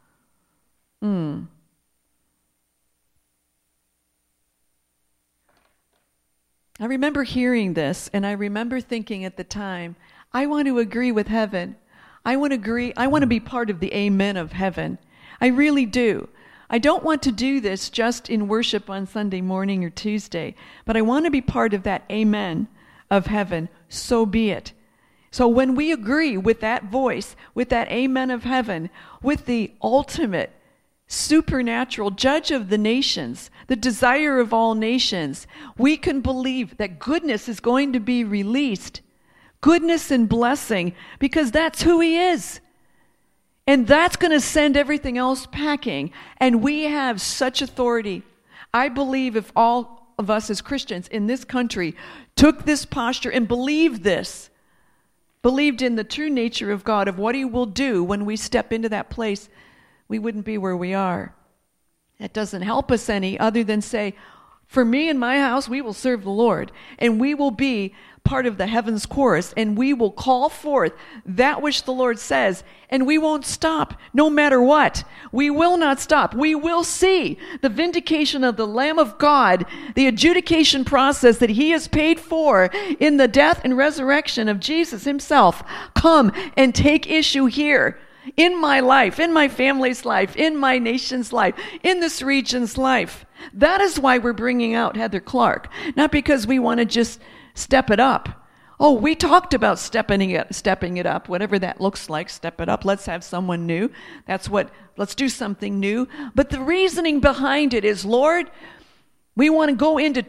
I remember hearing this, and I remember thinking at the time, I want to agree with heaven. I want to be part of the amen of heaven. I really do. I don't want to do this just in worship on Sunday morning or Tuesday, but I want to be part of that amen of heaven. So be it. So when we agree with that voice, with that amen of heaven, with the ultimate supernatural judge of the nations, the desire of all nations, we can believe that goodness is going to be released. Goodness and blessing, because that's who he is. And that's going to send everything else packing. And we have such authority. I believe if all of us as Christians in this country took this posture and believed this, believed in the true nature of God, of what he will do when we step into that place, we wouldn't be where we are. That doesn't help us any other than say, for me and my house, we will serve the Lord. And we will be part of the heavens chorus, and we will call forth that which the Lord says, and we won't stop no matter what. We will not stop. We will see the vindication of the Lamb of God, the adjudication process that he has paid for in the death and resurrection of Jesus himself. Come and take issue here in my life, in my family's life, in my nation's life, in this region's life. That is why we're bringing out Heather Clark, not because we want to just step it up. Oh, we talked about stepping it up, whatever that looks like, step it up. Let's have someone new. Let's do something new. But the reasoning behind it is, Lord, we want to go into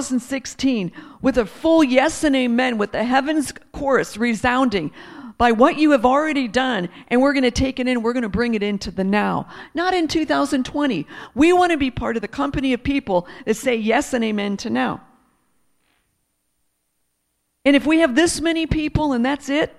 2016 with a full yes and amen, with the heavens chorus resounding by what you have already done, and we're going to take it in, we're going to bring it into the now. Not in 2020. We want to be part of the company of people that say yes and amen to now. And if we have this many people and that's it,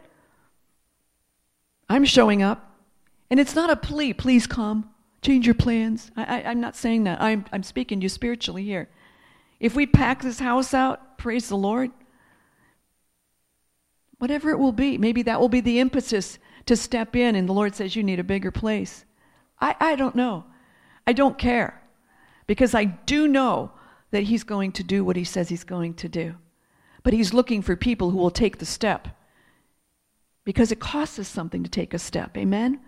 I'm showing up. And it's not a plea, please come, change your plans. I'm not saying that. I'm speaking to you spiritually here. If we pack this house out, praise the Lord. Whatever it will be, maybe that will be the impetus to step in, and the Lord says you need a bigger place. I don't know. I don't care, because I do know that he's going to do what he says he's going to do. But he's looking for people who will take the step, because it costs us something to take a step. Amen?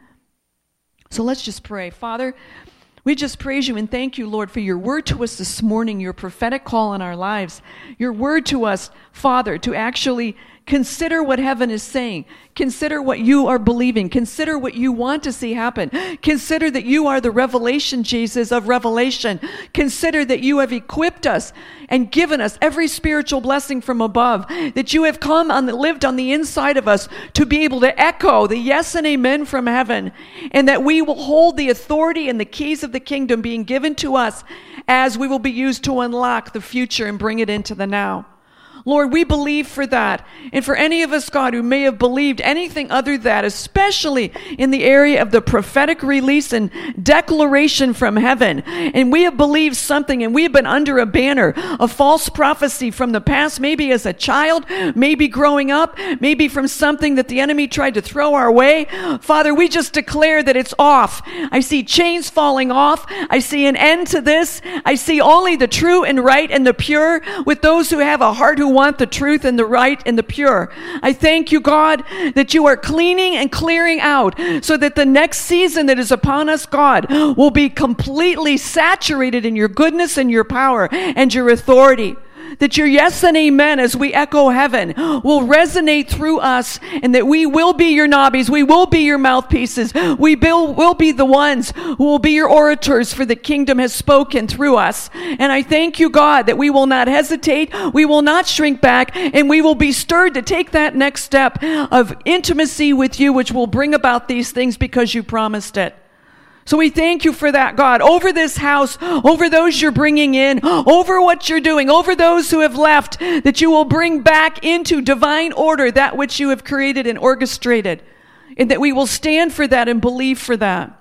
So let's just pray. Father, we just praise you and thank you, Lord, for your word to us this morning, your prophetic call in our lives, your word to us, Father, to actually consider what heaven is saying. Consider what you are believing. Consider what you want to see happen. Consider that you are the revelation, Jesus, of revelation. Consider that you have equipped us and given us every spiritual blessing from above, that you have come and lived on the inside of us to be able to echo the yes and amen from heaven, and that we will hold the authority and the keys of the kingdom being given to us as we will be used to unlock the future and bring it into the now. Lord, we believe for that. And for any of us, God, who may have believed anything other than that, especially in the area of the prophetic release and declaration from heaven, and we have believed something, and we have been under a banner of false prophecy from the past, maybe as a child, maybe growing up, maybe from something that the enemy tried to throw our way. Father, we just declare that it's off. I see chains falling off. I see an end to this. I see only the true and right and the pure, with those who have a heart who want the truth and the right and the pure. I thank you, God, that you are cleaning and clearing out so that the next season that is upon us, God, will be completely saturated in your goodness and your power and your authority. That your yes and amen as we echo heaven will resonate through us, and that we will be your knobbies, we will be your mouthpieces, we will be the ones who will be your orators, for the kingdom has spoken through us. And I thank you, God, that we will not hesitate, we will not shrink back, and we will be stirred to take that next step of intimacy with you, which will bring about these things because you promised it. So we thank you for that, God, over this house, over those you're bringing in, over what you're doing, over those who have left, that you will bring back into divine order that which you have created and orchestrated, and that we will stand for that and believe for that.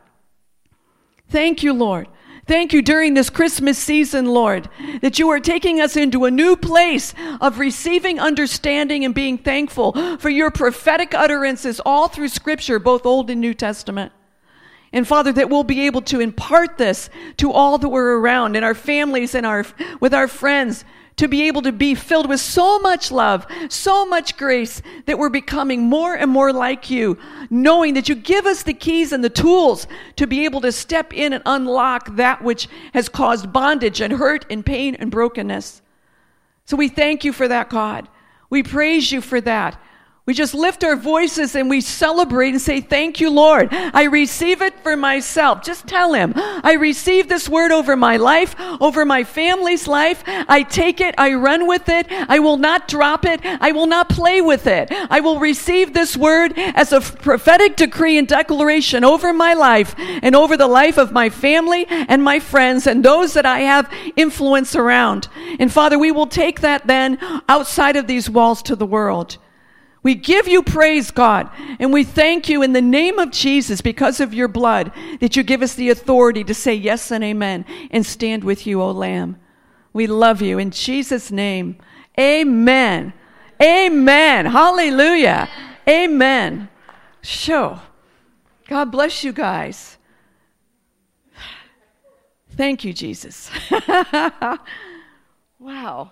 Thank you, Lord. Thank you during this Christmas season, Lord, that you are taking us into a new place of receiving understanding and being thankful for your prophetic utterances all through Scripture, both Old and New Testament. And Father, that we'll be able to impart this to all that we're around, in our families and with our friends, to be able to be filled with so much love, so much grace, that we're becoming more and more like you, knowing that you give us the keys and the tools to be able to step in and unlock that which has caused bondage and hurt and pain and brokenness. So we thank you for that, God. We praise you for that. We just lift our voices and we celebrate and say, thank you, Lord. I receive it for myself. Just tell him, I receive this word over my life, over my family's life. I take it. I run with it. I will not drop it. I will not play with it. I will receive this word as a prophetic decree and declaration over my life and over the life of my family and my friends and those that I have influence around. And Father, we will take that then outside of these walls to the world. We give you praise, God, and we thank you in the name of Jesus, because of your blood, that you give us the authority to say yes and amen and stand with you, O Lamb. We love you in Jesus' name. Amen. Amen. Hallelujah. Amen. Sure. God bless you guys. Thank you, Jesus. Wow.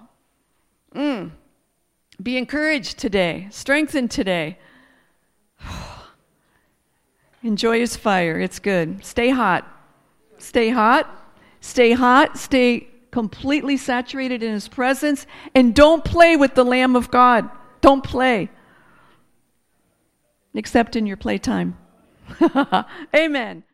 Be encouraged today. Strengthened today. Enjoy his fire. It's good. Stay hot. Stay hot. Stay hot. Stay completely saturated in his presence. And don't play with the Lamb of God. Don't play. Except in your playtime. Amen.